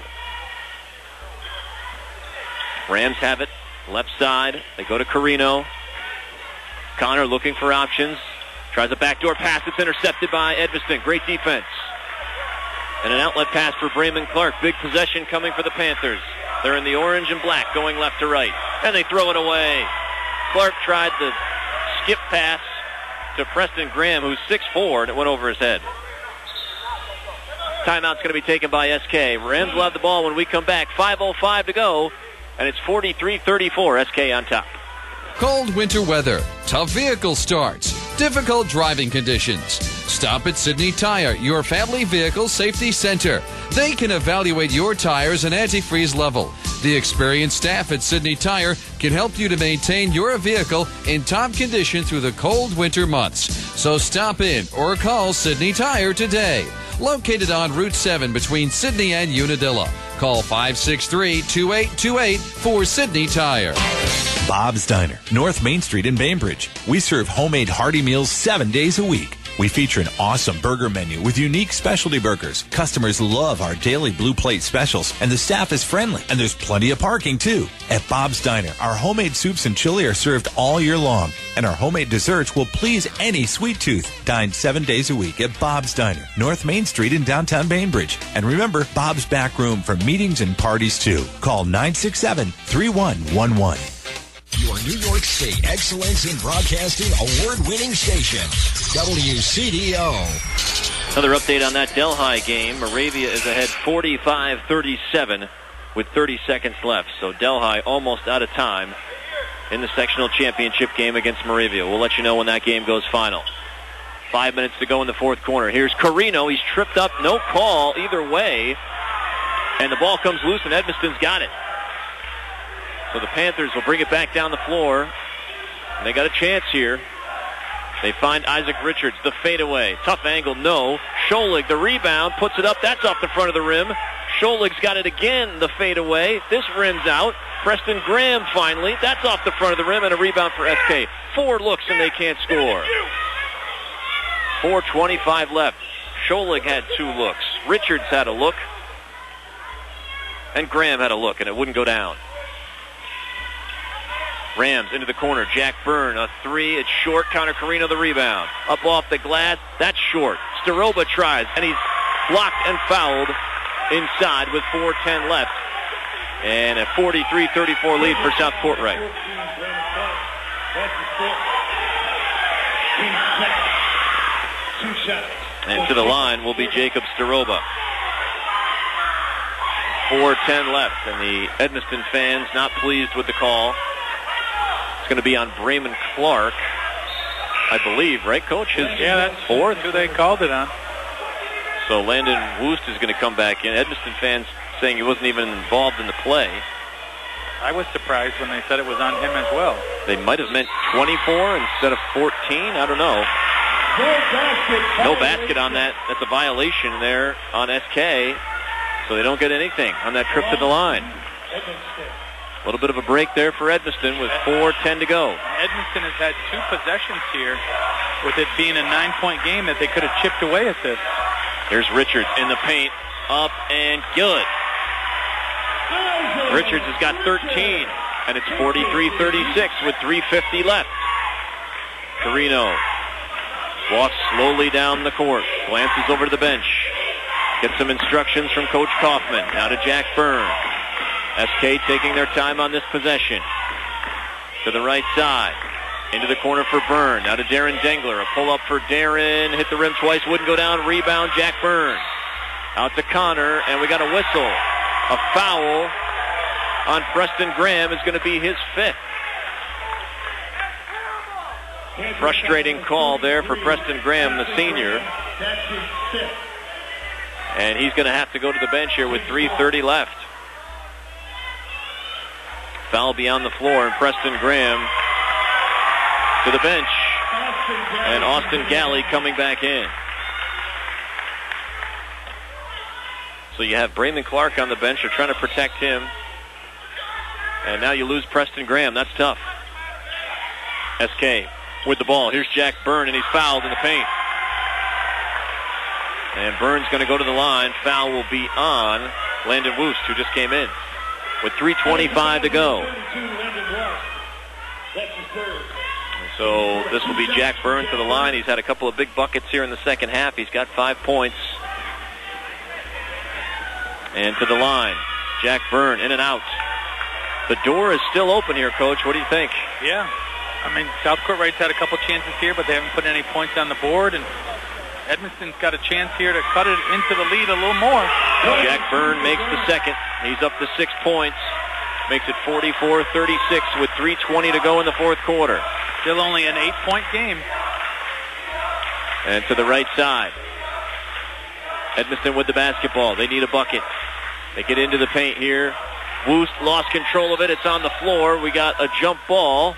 Rams have it. Left side. They go to Carino. Connor looking for options. Tries a backdoor pass. It's intercepted by Edmiston. Great defense. And an outlet pass for Brayman Clark. Big possession coming for the Panthers. They're in the orange and black going left to right. And they throw it away. Clark tried the skip pass to Preston Graham, who's 6'4", and it went over his head. Timeout's going to be taken by SK. Rams will have the ball when we come back. 5:05 to go, and it's 43-34. SK on top. Cold winter weather, tough vehicle starts, difficult driving conditions. Stop at Sydney Tire, your family vehicle safety center. They can evaluate your tires and antifreeze level. The experienced staff at Sydney Tire can help you to maintain your vehicle in top condition through the cold winter months. So stop in or call Sydney Tire today. Located on Route 7 between Sydney and Unadilla. Call 563-2828 for Sydney Tire. Bob's Diner, North Main Street in Bainbridge. We serve homemade hearty meals 7 days a week. We feature an awesome burger menu with unique specialty burgers. Customers love our daily blue plate specials, and the staff is friendly. And there's plenty of parking, too. At Bob's Diner, our homemade soups and chili are served all year long, and our homemade desserts will please any sweet tooth. Dine 7 days a week at Bob's Diner, North Main Street in downtown Bainbridge. And remember, Bob's back room for meetings and parties, too. Call 967-3111. Your New York State Excellence in Broadcasting award-winning station, WCDO. Another update on that Delhi game. Moravia is ahead 45-37 with 30 seconds left. So Delhi almost out of time in the sectional championship game against Moravia. We'll let you know when that game goes final. 5 minutes to go in the fourth quarter. Here's Carino. He's tripped up. No call either way. And the ball comes loose, and Edmiston's got it. So the Panthers will bring it back down the floor. And they got a chance here. They find Isaac Richards, the fadeaway. Tough angle, no. Scholig, the rebound, puts it up. That's off the front of the rim. Scholig's got it again, the fadeaway. This rims out. Preston Graham finally. That's off the front of the rim, and a rebound for SK. 4 looks, and they can't score. 4:25 left. Scholig had 2 looks. Richards had a look. And Graham had a look, and it wouldn't go down. Rams into the corner. Jack Byrne, a 3. It's short. Connor Carino, the rebound. Up off the glass. That's short. Staroba tries, and he's blocked and fouled inside with 4:10 left. And a 43-34 lead for South Courtright. And to the line will be Jacob Staroba. 4:10 left, and the Edmiston fans not pleased with the call. Going to be on Brayman Clark, I believe, right, Coach? That's 4th who they called it on. So Landon Woost is going to come back in. Edmiston fans saying he wasn't even involved in the play. I was surprised when they said it was on him as well. They might have meant 24 instead of 14. I don't know. No basket on that. That's a violation there on SK. So they don't get anything on that trip to the line. A little bit of a break there for Edmiston with 4:10 to go. Edmiston has had 2 possessions here with it being a 9-point game that they could have chipped away at this. Here's Richards in the paint. Up and good. Richards has got 13, and it's 43-36 with 3:50 left. Carino walks slowly down the court, glances over to the bench, gets some instructions from Coach Kaufman. Now to Jack Byrne. SK taking their time on this possession. To the right side. Into the corner for Byrne. Now to Darren Dengler. A pull-up for Darren. Hit the rim twice. Wouldn't go down. Rebound, Jack Byrne. Out to Connor, and we got a whistle. A foul on Preston Graham is going to be his 5th. Frustrating call there for Preston Graham, the senior. And he's going to have to go to the bench here with 3:30 left. Foul beyond the floor, and Preston Graham to the bench. And Austin Galley coming back in. So you have Brayman Clark on the bench. They're trying to protect him. And now you lose Preston Graham. That's tough. SK with the ball. Here's Jack Byrne, and he's fouled in the paint. And Byrne's going to go to the line. Foul will be on Landon Woost, who just came in, with 3:25 to go. So this will be Jack Byrne to the line. He's had a couple of big buckets here in the second half. He's got 5 points. And to the line, Jack Byrne in and out. The door is still open here, Coach. What do you think? Yeah. I mean, South Court Right's had a couple chances here, but they haven't put any points on the board. And Edmiston's got a chance here to cut it into the lead a little more. Jack Byrne makes the second. He's up to 6 points. Makes it 44-36 with 3:20 to go in the fourth quarter. Still only an 8-point game. And to the right side. Edmiston with the basketball. They need a bucket. They get into the paint here. Woost lost control of it. It's on the floor. We got a jump ball.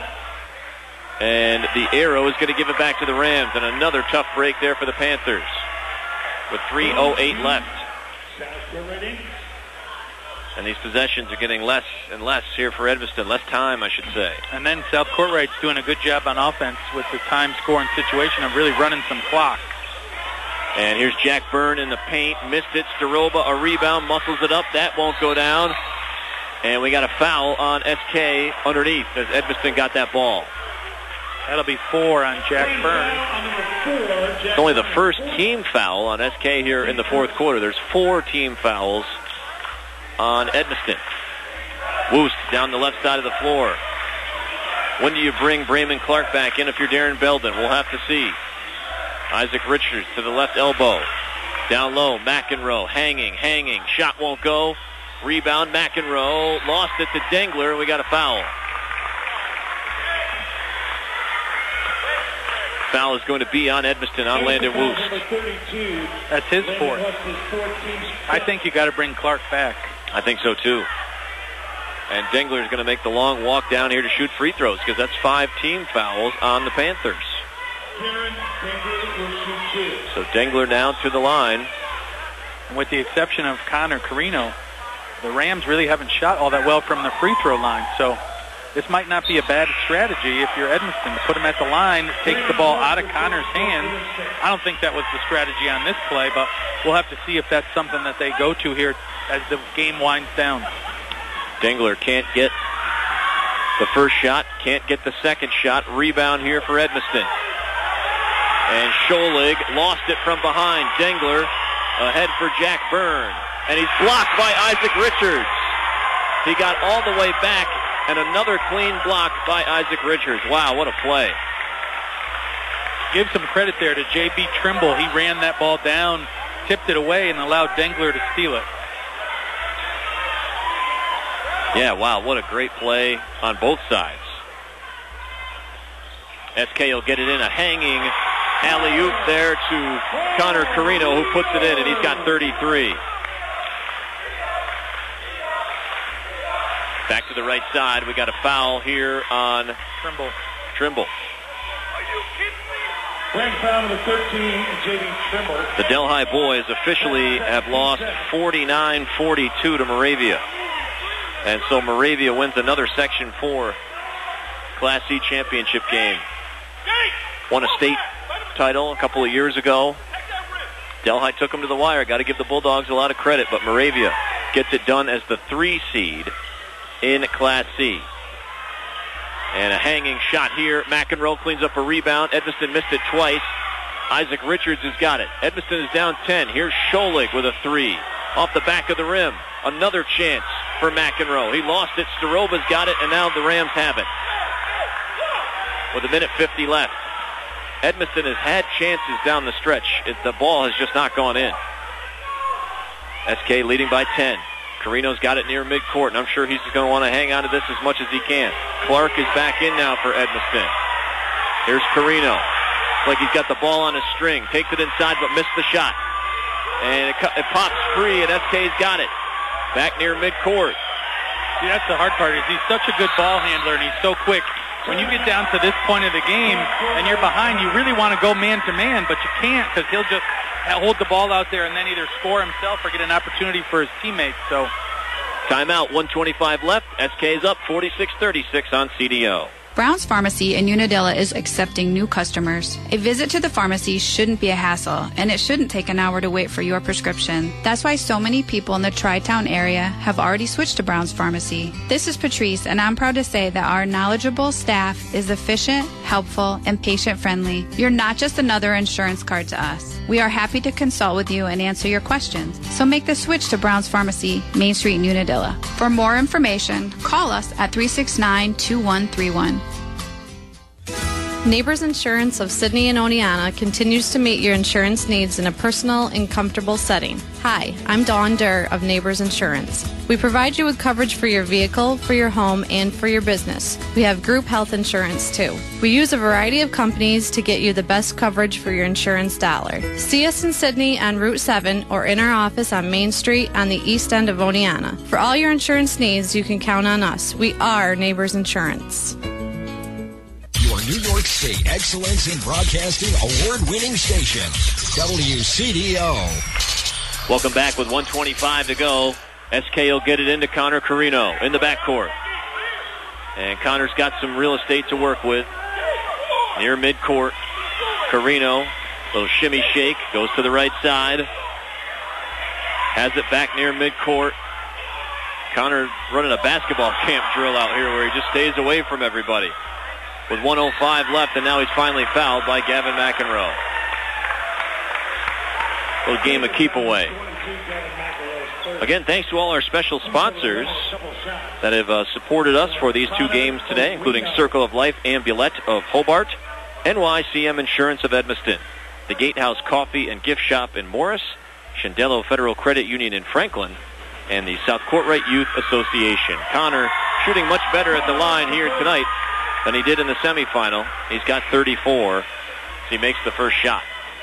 And the arrow is going to give it back to the Rams. And another tough break there for the Panthers with 3:08 left. And these possessions are getting less and less here for Edmiston. Less time, I should say. And then South Court Right's doing a good job on offense with the time scoring situation of really running some clock. And here's Jack Byrne in the paint. Missed it. Staroba, a rebound, muscles it up. That won't go down. And we got a foul on SK underneath as Edmiston got that ball. That'll be 4 on Jack Byrne. It's only the first team foul on SK here in the fourth quarter. There's 4 team fouls on Edmiston. Woost down the left side of the floor. When do you bring Brayman Clark back in if you're Darren Belden? We'll have to see. Isaac Richards to the left elbow. Down low, McEnroe hanging. Shot won't go. Rebound, McEnroe. Lost it to Dengler. We got a foul. Foul is going to be on Edmiston, on Landon Woost. That's his 4th. I think you got to bring Clark back. I think so too. And Dengler is going to make the long walk down here to shoot free throws because that's 5 team fouls on the Panthers. So Dengler now to the line. And with the exception of Connor Carino, the Rams really haven't shot all that well from the free throw line. So this might not be a bad strategy if you're Edmiston. To put him at the line, takes the ball out of Connor's hands. I don't think that was the strategy on this play, but we'll have to see if that's something that they go to here as the game winds down. Dengler can't get the first shot, can't get the second shot. Rebound here for Edmiston. And Scholig lost it from behind. Dengler ahead for Jack Byrne. And he's blocked by Isaac Richards. He got all the way back, and another clean block by Isaac Richards. Wow, what a play. Give some credit there to J.B. Trimble. He ran that ball down, tipped it away, and allowed Dengler to steal it. Yeah, wow, what a great play on both sides. SK will get it in, a hanging alley-oop there to Connor Carino, who puts it in, and he's got 33. Back to the right side. We got a foul here on Trimble. Foul number 13, J.B. Trimble. The Delhi boys officially have lost 49-42 to Moravia. And so Moravia wins another Section 4 Class C championship game. Won a state title a couple of years ago. Delhi took them to the wire. Got to give the Bulldogs a lot of credit, but Moravia gets it done as the 3 seed in Class C. And a hanging shot here. McEnroe cleans up a rebound. Edmiston missed it twice. Isaac Richards has got it. Edmiston is down 10. Here's Scholig with a 3. Off the back of the rim. Another chance for McEnroe. He lost it. Staroba's got it, and now the Rams have it. With 1:50 left. Edmiston has had chances down the stretch. The ball has just not gone in. SK leading by 10. Carino's got it near midcourt, and I'm sure he's going to want to hang on to this as much as he can. Clark is back in now for Edmiston. Here's Carino. It's like he's got the ball on a string. Takes it inside, but missed the shot. And it pops free, and SK's got it. Back near midcourt. See, that's the hard part, is he's such a good ball handler, and he's so quick. When you get down to this point of the game and you're behind, you really want to go man-to-man, but you can't because he'll just hold the ball out there and then either score himself or get an opportunity for his teammates. So, timeout, 1:25 left. SK is up 46-36 on CDO. Brown's Pharmacy in Unadilla is accepting new customers. A visit to the pharmacy shouldn't be a hassle, and it shouldn't take an hour to wait for your prescription. That's why so many people in the Tri-Town area have already switched to Brown's Pharmacy. This is Patrice, and I'm proud to say that our knowledgeable staff is efficient, helpful, and patient-friendly. You're not just another insurance card to us. We are happy to consult with you and answer your questions. So make the switch to Brown's Pharmacy, Main Street in Unadilla. For more information, call us at 369-2131. Neighbors Insurance of Sydney and Oneonta continues to meet your insurance needs in a personal and comfortable setting. Hi, I'm Dawn Durr of Neighbors Insurance. We provide you with coverage for your vehicle, for your home, and for your business. We have group health insurance too. We use a variety of companies to get you the best coverage for your insurance dollar. See us in Sydney on Route 7 or in our office on Main Street on the east end of Oneonta. For all your insurance needs, you can count on us. We are Neighbors Insurance. Your New York State Excellence in Broadcasting award-winning station, WCDO. Welcome back with 1:25 to go. SK will get it into Connor Carino in the backcourt. And Connor's got some real estate to work with. Near midcourt, Carino, little shimmy shake, goes to the right side. Has it back near midcourt. Connor running a basketball camp drill out here where he just stays away from everybody. With 1:05 left, and now he's finally fouled by Gavin McEnroe. Little game of keep away. Again, thanks to all our special sponsors that have supported us for these 2 games today, including Circle of Life Ambulette of Hobart, NYCM Insurance of Edmiston, the Gatehouse Coffee and Gift Shop in Morris, Shandello Federal Credit Union in Franklin, and the South Courtright Youth Association. Connor shooting much better at the line here tonight than he did in the semifinal. He's got 34 as he makes the first shot.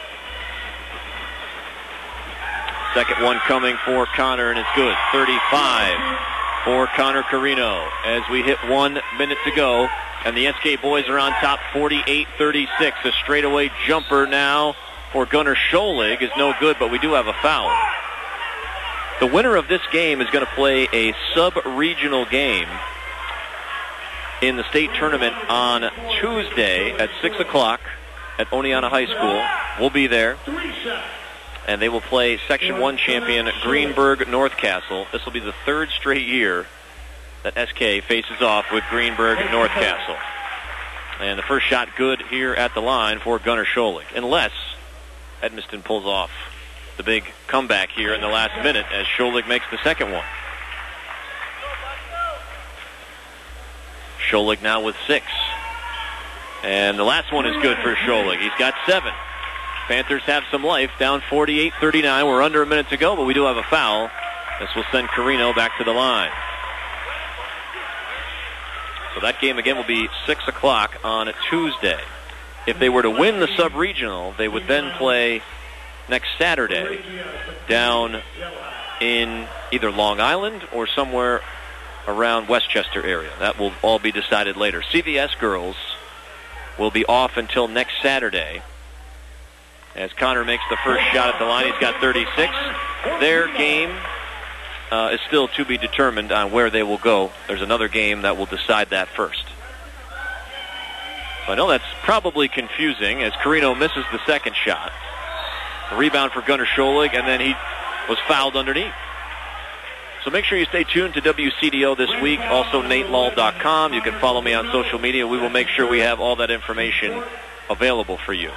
Second one coming for Connor, and it's good. 35 for Connor Carino as we hit 1 minute to go, and the SK boys are on top 48-36. A straightaway jumper now for Gunnar Scholig is no good, but we do have a foul. The winner of this game is going to play a sub-regional game in the state tournament on Tuesday at 6 o'clock at Oneonta High School. We'll be there. And they will play Section 1 champion Greenberg North Castle. This will be the 3rd straight year that SK faces off with Greenberg North Castle. And the first shot good here at the line for Gunnar Scholig, unless Edmiston pulls off the big comeback here in the last minute as Scholig makes the second one. Scholig now with 6. And the last one is good for Scholig. He's got 7. Panthers have some life, down 48-39. We're under a minute to go, but we do have a foul. This will send Carino back to the line. So that game again will be 6 o'clock on Tuesday. If they were to win the sub-regional, they would then play next Saturday down in either Long Island or somewhere around Westchester area. That will all be decided later. CVS girls will be off until next Saturday as Connor makes the first shot at the line. He's got 36. Their game is still to be determined on where they will go. There's another game that will decide that first. So I know that's probably confusing as Carino misses the second shot. The rebound for Gunnar Scholig, and then he was fouled underneath. So make sure you stay tuned to WCDO this week. Also, NateLaw.com. You can follow me on social media. We will make sure we have all that information available for you.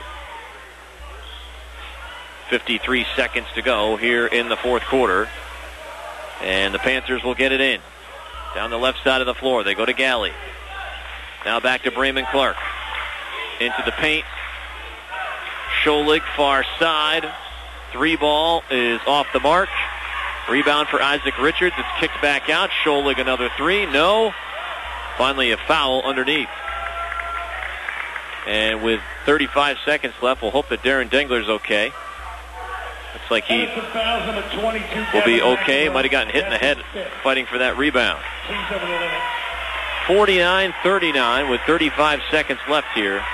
53 seconds to go here in the fourth quarter. And the Panthers will get it in. Down the left side of the floor. They go to Galley. Now back to Brayman Clark. Into the paint. Scholig, far side. 3-ball is off the mark. Rebound for Isaac Richards. It's kicked back out. Scholig, another 3. No. Finally a foul underneath. And with 35 seconds left, we'll hope that Darren Dengler's okay. Looks like he will be okay. Might have gotten hit in the head fighting for that rebound. 49-39 with 35 seconds left here.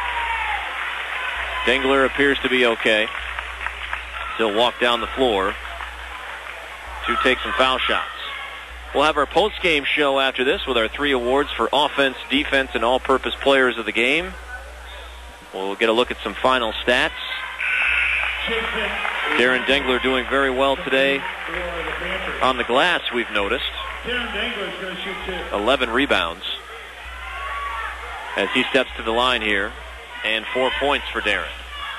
Dengler appears to be okay. He'll walk down the floor to take some foul shots. We'll have our post-game show after this with our 3 awards for offense, defense, and all-purpose players of the game. We'll get a look at some final stats. Darren Dengler doing very well today on the glass, we've noticed. 11 rebounds as he steps to the line here, and 4 points for Darren.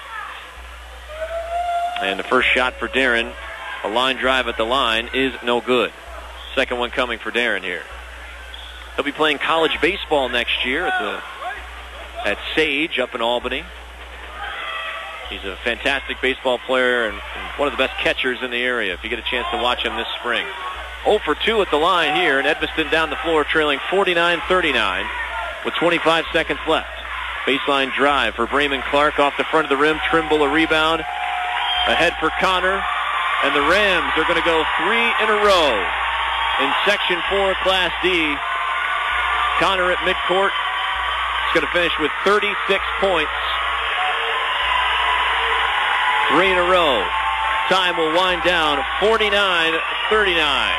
And the first shot for Darren, a line drive at the line, is no good. Second one coming for Darren here. He'll be playing college baseball next year at Sage up in Albany. He's a fantastic baseball player and one of the best catchers in the area if you get a chance to watch him this spring. 0 for 2 at the line here, and Edmiston down the floor trailing 49-39 with 25 seconds left. Baseline drive for Brayman Clark off the front of the rim. Trimble a rebound. Ahead for Connor, and the Rams are going to go 3 in a row in Section 4 Class D. Connor at midcourt is going to finish with 36 points. 3 in a row. Time will wind down 49-39.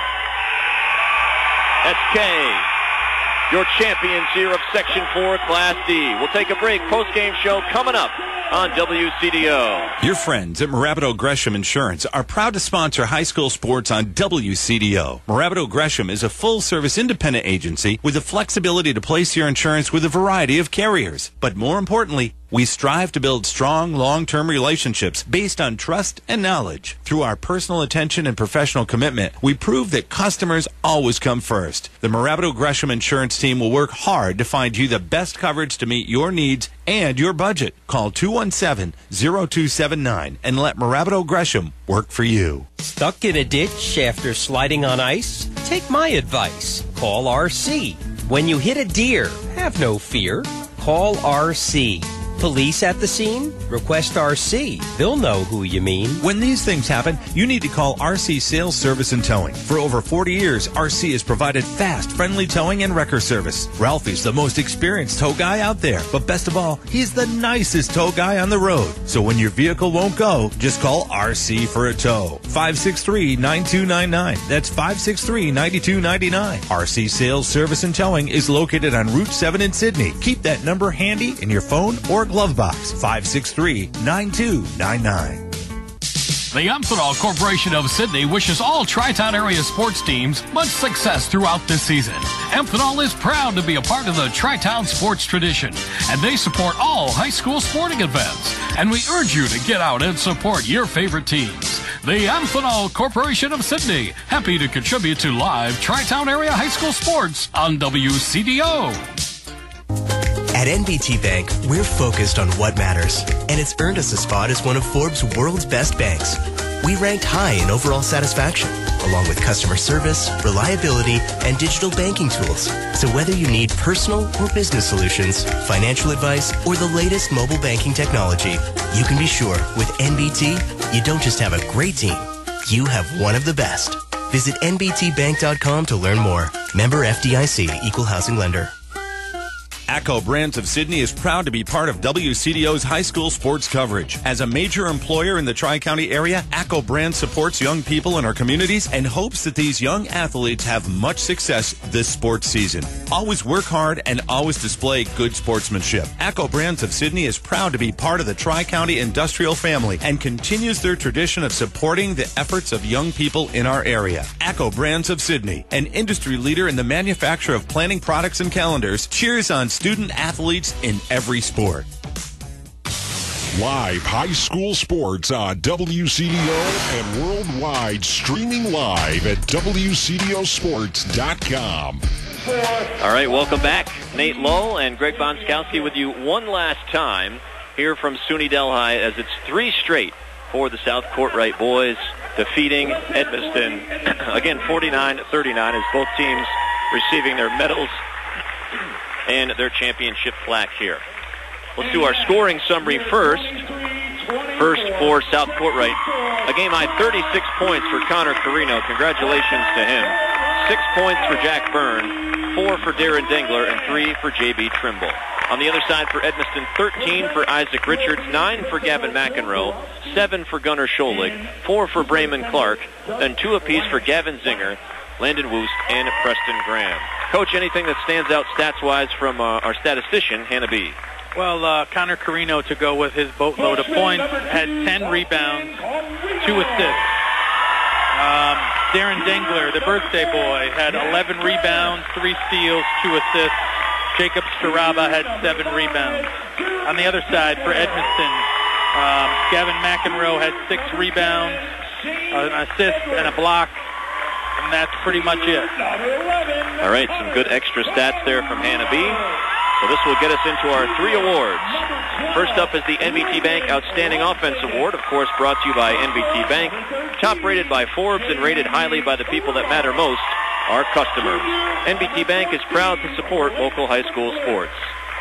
SK, your champions here of Section 4 Class D. We'll take a break. Post-game show coming up on WCDO. Your friends at Morabito Gresham Insurance are proud to sponsor high school sports on WCDO. Morabito Gresham is a full-service independent agency with the flexibility to place your insurance with a variety of carriers. But more importantly, we strive to build strong, long-term relationships based on trust and knowledge. Through our personal attention and professional commitment, we prove that customers always come first. The Morabito Gresham Insurance team will work hard to find you the best coverage to meet your needs and your budget. Call 217-0279 and let Morabito Gresham work for you. Stuck in a ditch after sliding on ice? Take my advice. Call RC. When you hit a deer, have no fear. Call RC. Police at the scene? Request RC. They'll know who you mean. When these things happen, you need to call RC Sales Service and Towing. For over 40 years, RC has provided fast, friendly towing and wrecker service. Ralphie's the most experienced tow guy out there. But best of all, he's the nicest tow guy on the road. So when your vehicle won't go, just call RC for a tow. 563-9299. That's 563-9299. RC Sales Service and Towing is located on Route 7 in Sydney. Keep that number handy in your phone or glove box. 563-9299. The Amphenol Corporation of Sydney wishes all Tri-Town area sports teams much success throughout this season. Amphenol is proud to be a part of the Tri-Town sports tradition, and they support all high school sporting events. And we urge you to get out and support your favorite teams. The Amphenol Corporation of Sydney, happy to contribute to live Tri-Town area high school sports on WCDO. At NBT Bank, we're focused on what matters, and it's earned us a spot as one of Forbes' world's best banks. We ranked high in overall satisfaction, along with customer service, reliability, and digital banking tools. So whether you need personal or business solutions, financial advice, or the latest mobile banking technology, you can be sure with NBT, you don't just have a great team, you have one of the best. Visit nbtbank.com to learn more. Member FDIC, Equal Housing Lender. ACCO Brands of Sydney is proud to be part of WCDO's high school sports coverage. As a major employer in the Tri-County area, ACCO Brands supports young people in our communities and hopes that these young athletes have much success this sports season. Always work hard and always display good sportsmanship. ACCO Brands of Sydney is proud to be part of the Tri-County industrial family and continues their tradition of supporting the efforts of young people in our area. ACCO Brands of Sydney, an industry leader in the manufacture of planning products and calendars, cheers on student athletes in every sport. Live high school sports on WCDO and worldwide, streaming live at WCDOsports.com. All right, welcome back. Nate Lull and Greg Bonskowski with you one last time here from SUNY Delhi as it's 3 straight for the South Courtright boys, defeating Edmiston, again, 49-39 as both teams receiving their medals and their championship plaque here. Let's do our scoring summary first. First for South Courtright, a game-high 36 points for Connor Carino. Congratulations to him. 6 points for Jack Byrne, 4 for Darren Dengler, and 3 for J.B. Trimble. On the other side for Edmiston, 13 for Isaac Richards, 9 for Gavin McEnroe, 7 for Gunnar Scholig, 4 for Brayman Clark, and 2 apiece for Gavin Zinger, Landon Woost, and Preston Graham. Coach, anything that stands out stats-wise from our statistician, Hannah B.? Well, Connor Carino, to go with his boatload of points, had 10 rebounds, 2 assists. Darren Dengler, the birthday boy, had 11 rebounds, 3 steals, 2 assists. Jacob Staraba had 7 rebounds. On the other side, for Edmiston, Gavin McEnroe had 6 rebounds, an assist, and a block. And that's pretty much it. All right, some good extra stats there from Hannah B. So this will get us into our 3 awards. First up is the NBT Bank Outstanding Offense Award, of course brought to you by NBT Bank. Top rated by Forbes and rated highly by the people that matter most, our customers. NBT Bank is proud to support local high school sports.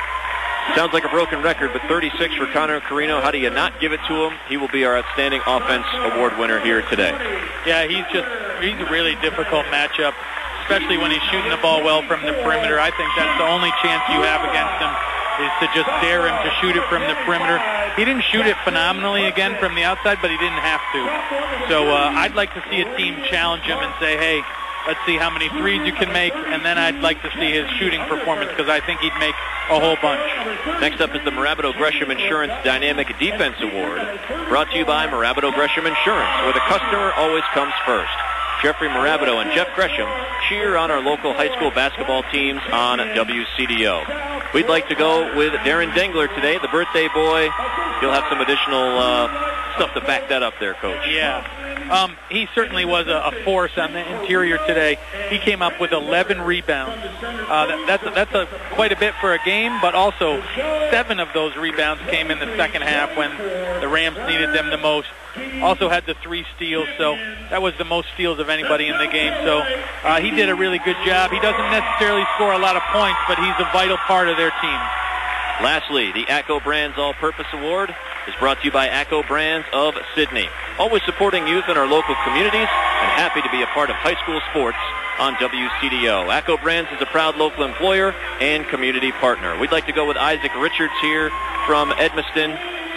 Sounds like a broken record, but 36 for Connor Carino. How do you not give it to him? He will be our Outstanding Offense Award winner here today. Yeah, he's a really difficult matchup, especially when he's shooting the ball well from the perimeter. I think that's the only chance you have against him is to just dare him to shoot it from the perimeter. He didn't shoot it phenomenally again from the outside, but he didn't have to. So I'd like to see a team challenge him and say, hey, let's see how many threes you can make, and then I'd like to see his shooting performance because I think he'd make a whole bunch. Next up is the Marabato Gresham Insurance Dynamic Defense Award, brought to you by Marabato Gresham Insurance, where the customer always comes first. Jeffrey Marabato and Jeff Gresham cheer on our local high school basketball teams on WCDO. We'd like to go with Darren Dengler today, the birthday boy. You'll have some additional stuff to back that up there, Coach. Yeah. He certainly was a force on the interior today. He came up with 11 rebounds. That's quite a bit for a game, but also 7 of those rebounds came in the second half when the Rams needed them the most. Also had the 3 steals, so that was the most steals of anybody in the game. So he did a really good job. He doesn't necessarily score a lot of points, but he's a vital part of their team. Lastly, the ACCO Brands All-Purpose Award is brought to you by ACCO Brands of Sydney. Always supporting youth in our local communities and happy to be a part of high school sports on WCDO. ACCO Brands is a proud local employer and community partner. We'd like to go with Isaac Richards here from Edmiston.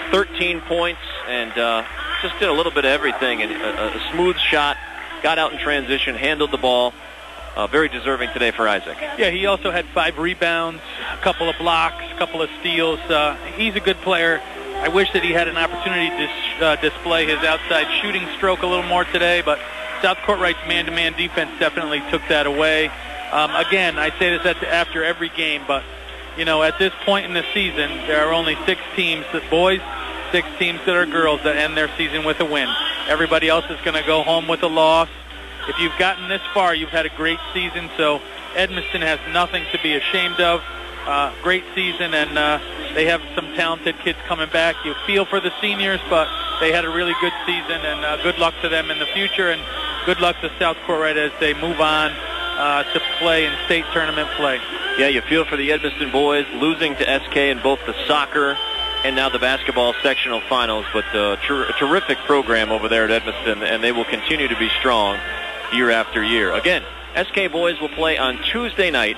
13 points and just did a little bit of everything. And a smooth shot, got out in transition, handled the ball. Very deserving today for Isaac. Yeah, he also had 5 rebounds, a couple of blocks, a couple of steals. He's a good player. I wish that he had an opportunity to display his outside shooting stroke a little more today, but South Courtright's man-to-man defense definitely took that away. Again, I say this after every game, but you know, at this point in the season, there are only 6 teams that boys, 6 teams that are girls that end their season with a win. Everybody else is going to go home with a loss. If you've gotten this far, you've had a great season, so Edmiston has nothing to be ashamed of. Great season, and they have some talented kids coming back. You feel for the seniors, but they had a really good season, and good luck to them in the future, and good luck to South Courtright as they move on to play in state tournament play. Yeah, you feel for the Edmiston boys, losing to SK in both the soccer and now the basketball sectional finals, but a terrific program over there at Edmiston, and they will continue to be strong year after year. Again, SK boys will play on Tuesday night,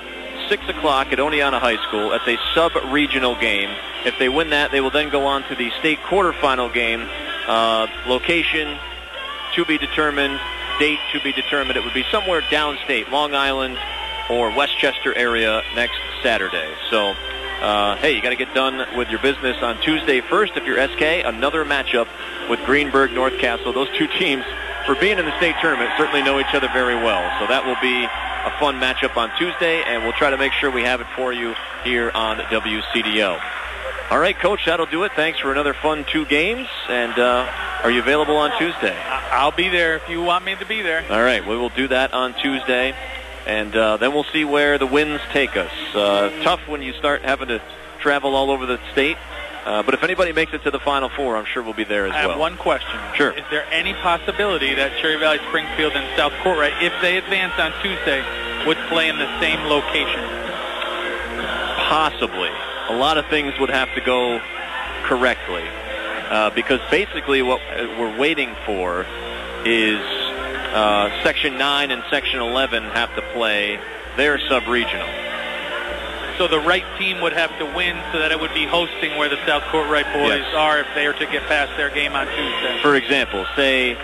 6 o'clock at Oneonta High School. That's a sub-regional game. If they win that, they will then go on to the state quarterfinal game. Location to be determined, date to be determined. It would be somewhere downstate, Long Island or Westchester area next Saturday. So, hey, you got to get done with your business on Tuesday first. If you're SK, another matchup with Greenberg, North Castle. Those two teams, for being in the state tournament, certainly know each other very well. So that will be a fun matchup on Tuesday, and we'll try to make sure we have it for you here on WCDO. All right, Coach, that'll do it. Thanks for another fun 2 games. And are you available on Tuesday? I'll be there if you want me to be there. All right, we will do that on Tuesday. And then we'll see where the winds take us. Tough when you start having to travel all over the state. But if anybody makes it to the Final Four, I'm sure we'll be there as well. I have one question. Sure. Is there any possibility that Cherry Valley, Springfield, and South Courtright, if they advance on Tuesday, would play in the same location? Possibly. A lot of things would have to go correctly. Because basically what we're waiting for is Section 9 and Section 11 have to play their sub-regional. So the right team would have to win so that it would be hosting where the South Courtright boys are if they are to get past their game on Tuesday. For example, say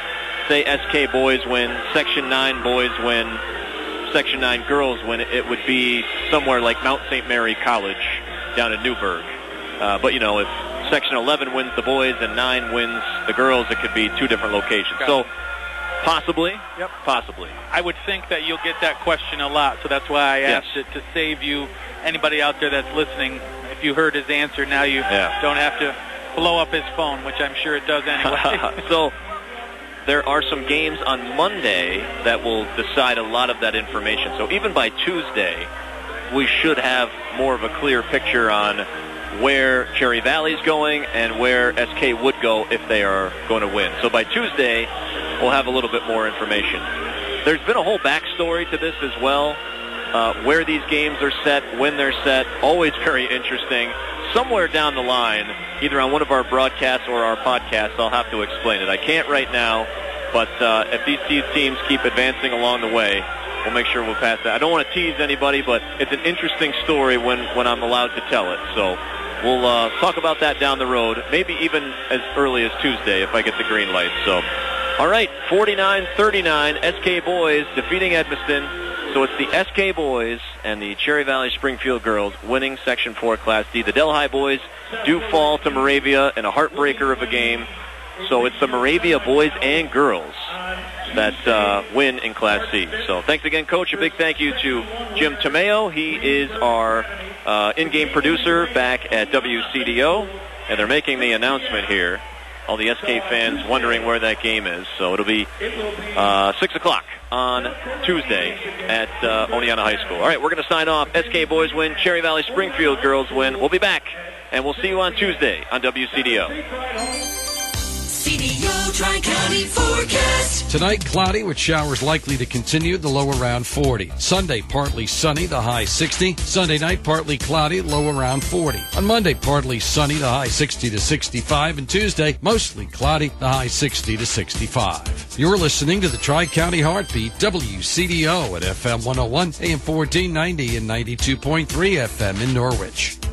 SK boys win, Section 9 boys win, Section 9 girls win. It would be somewhere like Mount St. Mary College down in Newburgh. But, you know, if Section 11 wins the boys and 9 wins the girls, it could be 2 different locations. So possibly. Yep. Possibly. I would think that you'll get that question a lot, so that's why I asked it to save you, anybody out there that's listening. If you heard his answer, now you don't have to blow up his phone, which I'm sure it does anyway. So there are some games on Monday that will decide a lot of that information. So even by Tuesday, we should have more of a clear picture on where Cherry Valley's going and where SK would go if they are going to win. So by Tuesday, we'll have a little bit more information. There's been a whole backstory to this as well, where these games are set, when they're set, always very interesting. Somewhere down the line, either on one of our broadcasts or our podcasts, I'll have to explain it. I can't right now, but if these teams keep advancing along the way, we'll make sure we'll pass that. I don't want to tease anybody, but it's an interesting story when I'm allowed to tell it. So we'll talk about that down the road, maybe even as early as Tuesday if I get the green light. So, all right, 49-39, SK boys defeating Edmiston. So it's the SK boys and the Cherry Valley Springfield girls winning Section 4 Class D. The Delhi boys do fall to Moravia in a heartbreaker of a game. So it's the Moravia boys and girls that win in Class C. So thanks again, Coach. A big thank you to Jim Tomeo. He is our in-game producer back at WCDO. And they're making the announcement here. All the SK fans wondering where that game is. So it'll be 6 o'clock on Tuesday at Oneonta High School. All right, we're going to sign off. SK boys win. Cherry Valley Springfield girls win. We'll be back, and we'll see you on Tuesday on WCDO. CDO Tri-County forecast. Tonight, cloudy with showers likely to continue, the low around 40. Sunday, partly sunny, the high 60. Sunday night, partly cloudy, low around 40. On Monday, partly sunny, the high 60 to 65. And Tuesday, mostly cloudy, the high 60 to 65. You're listening to the Tri-County Heartbeat, WCDO at FM 101, AM 1490, and 92.3 FM in Norwich.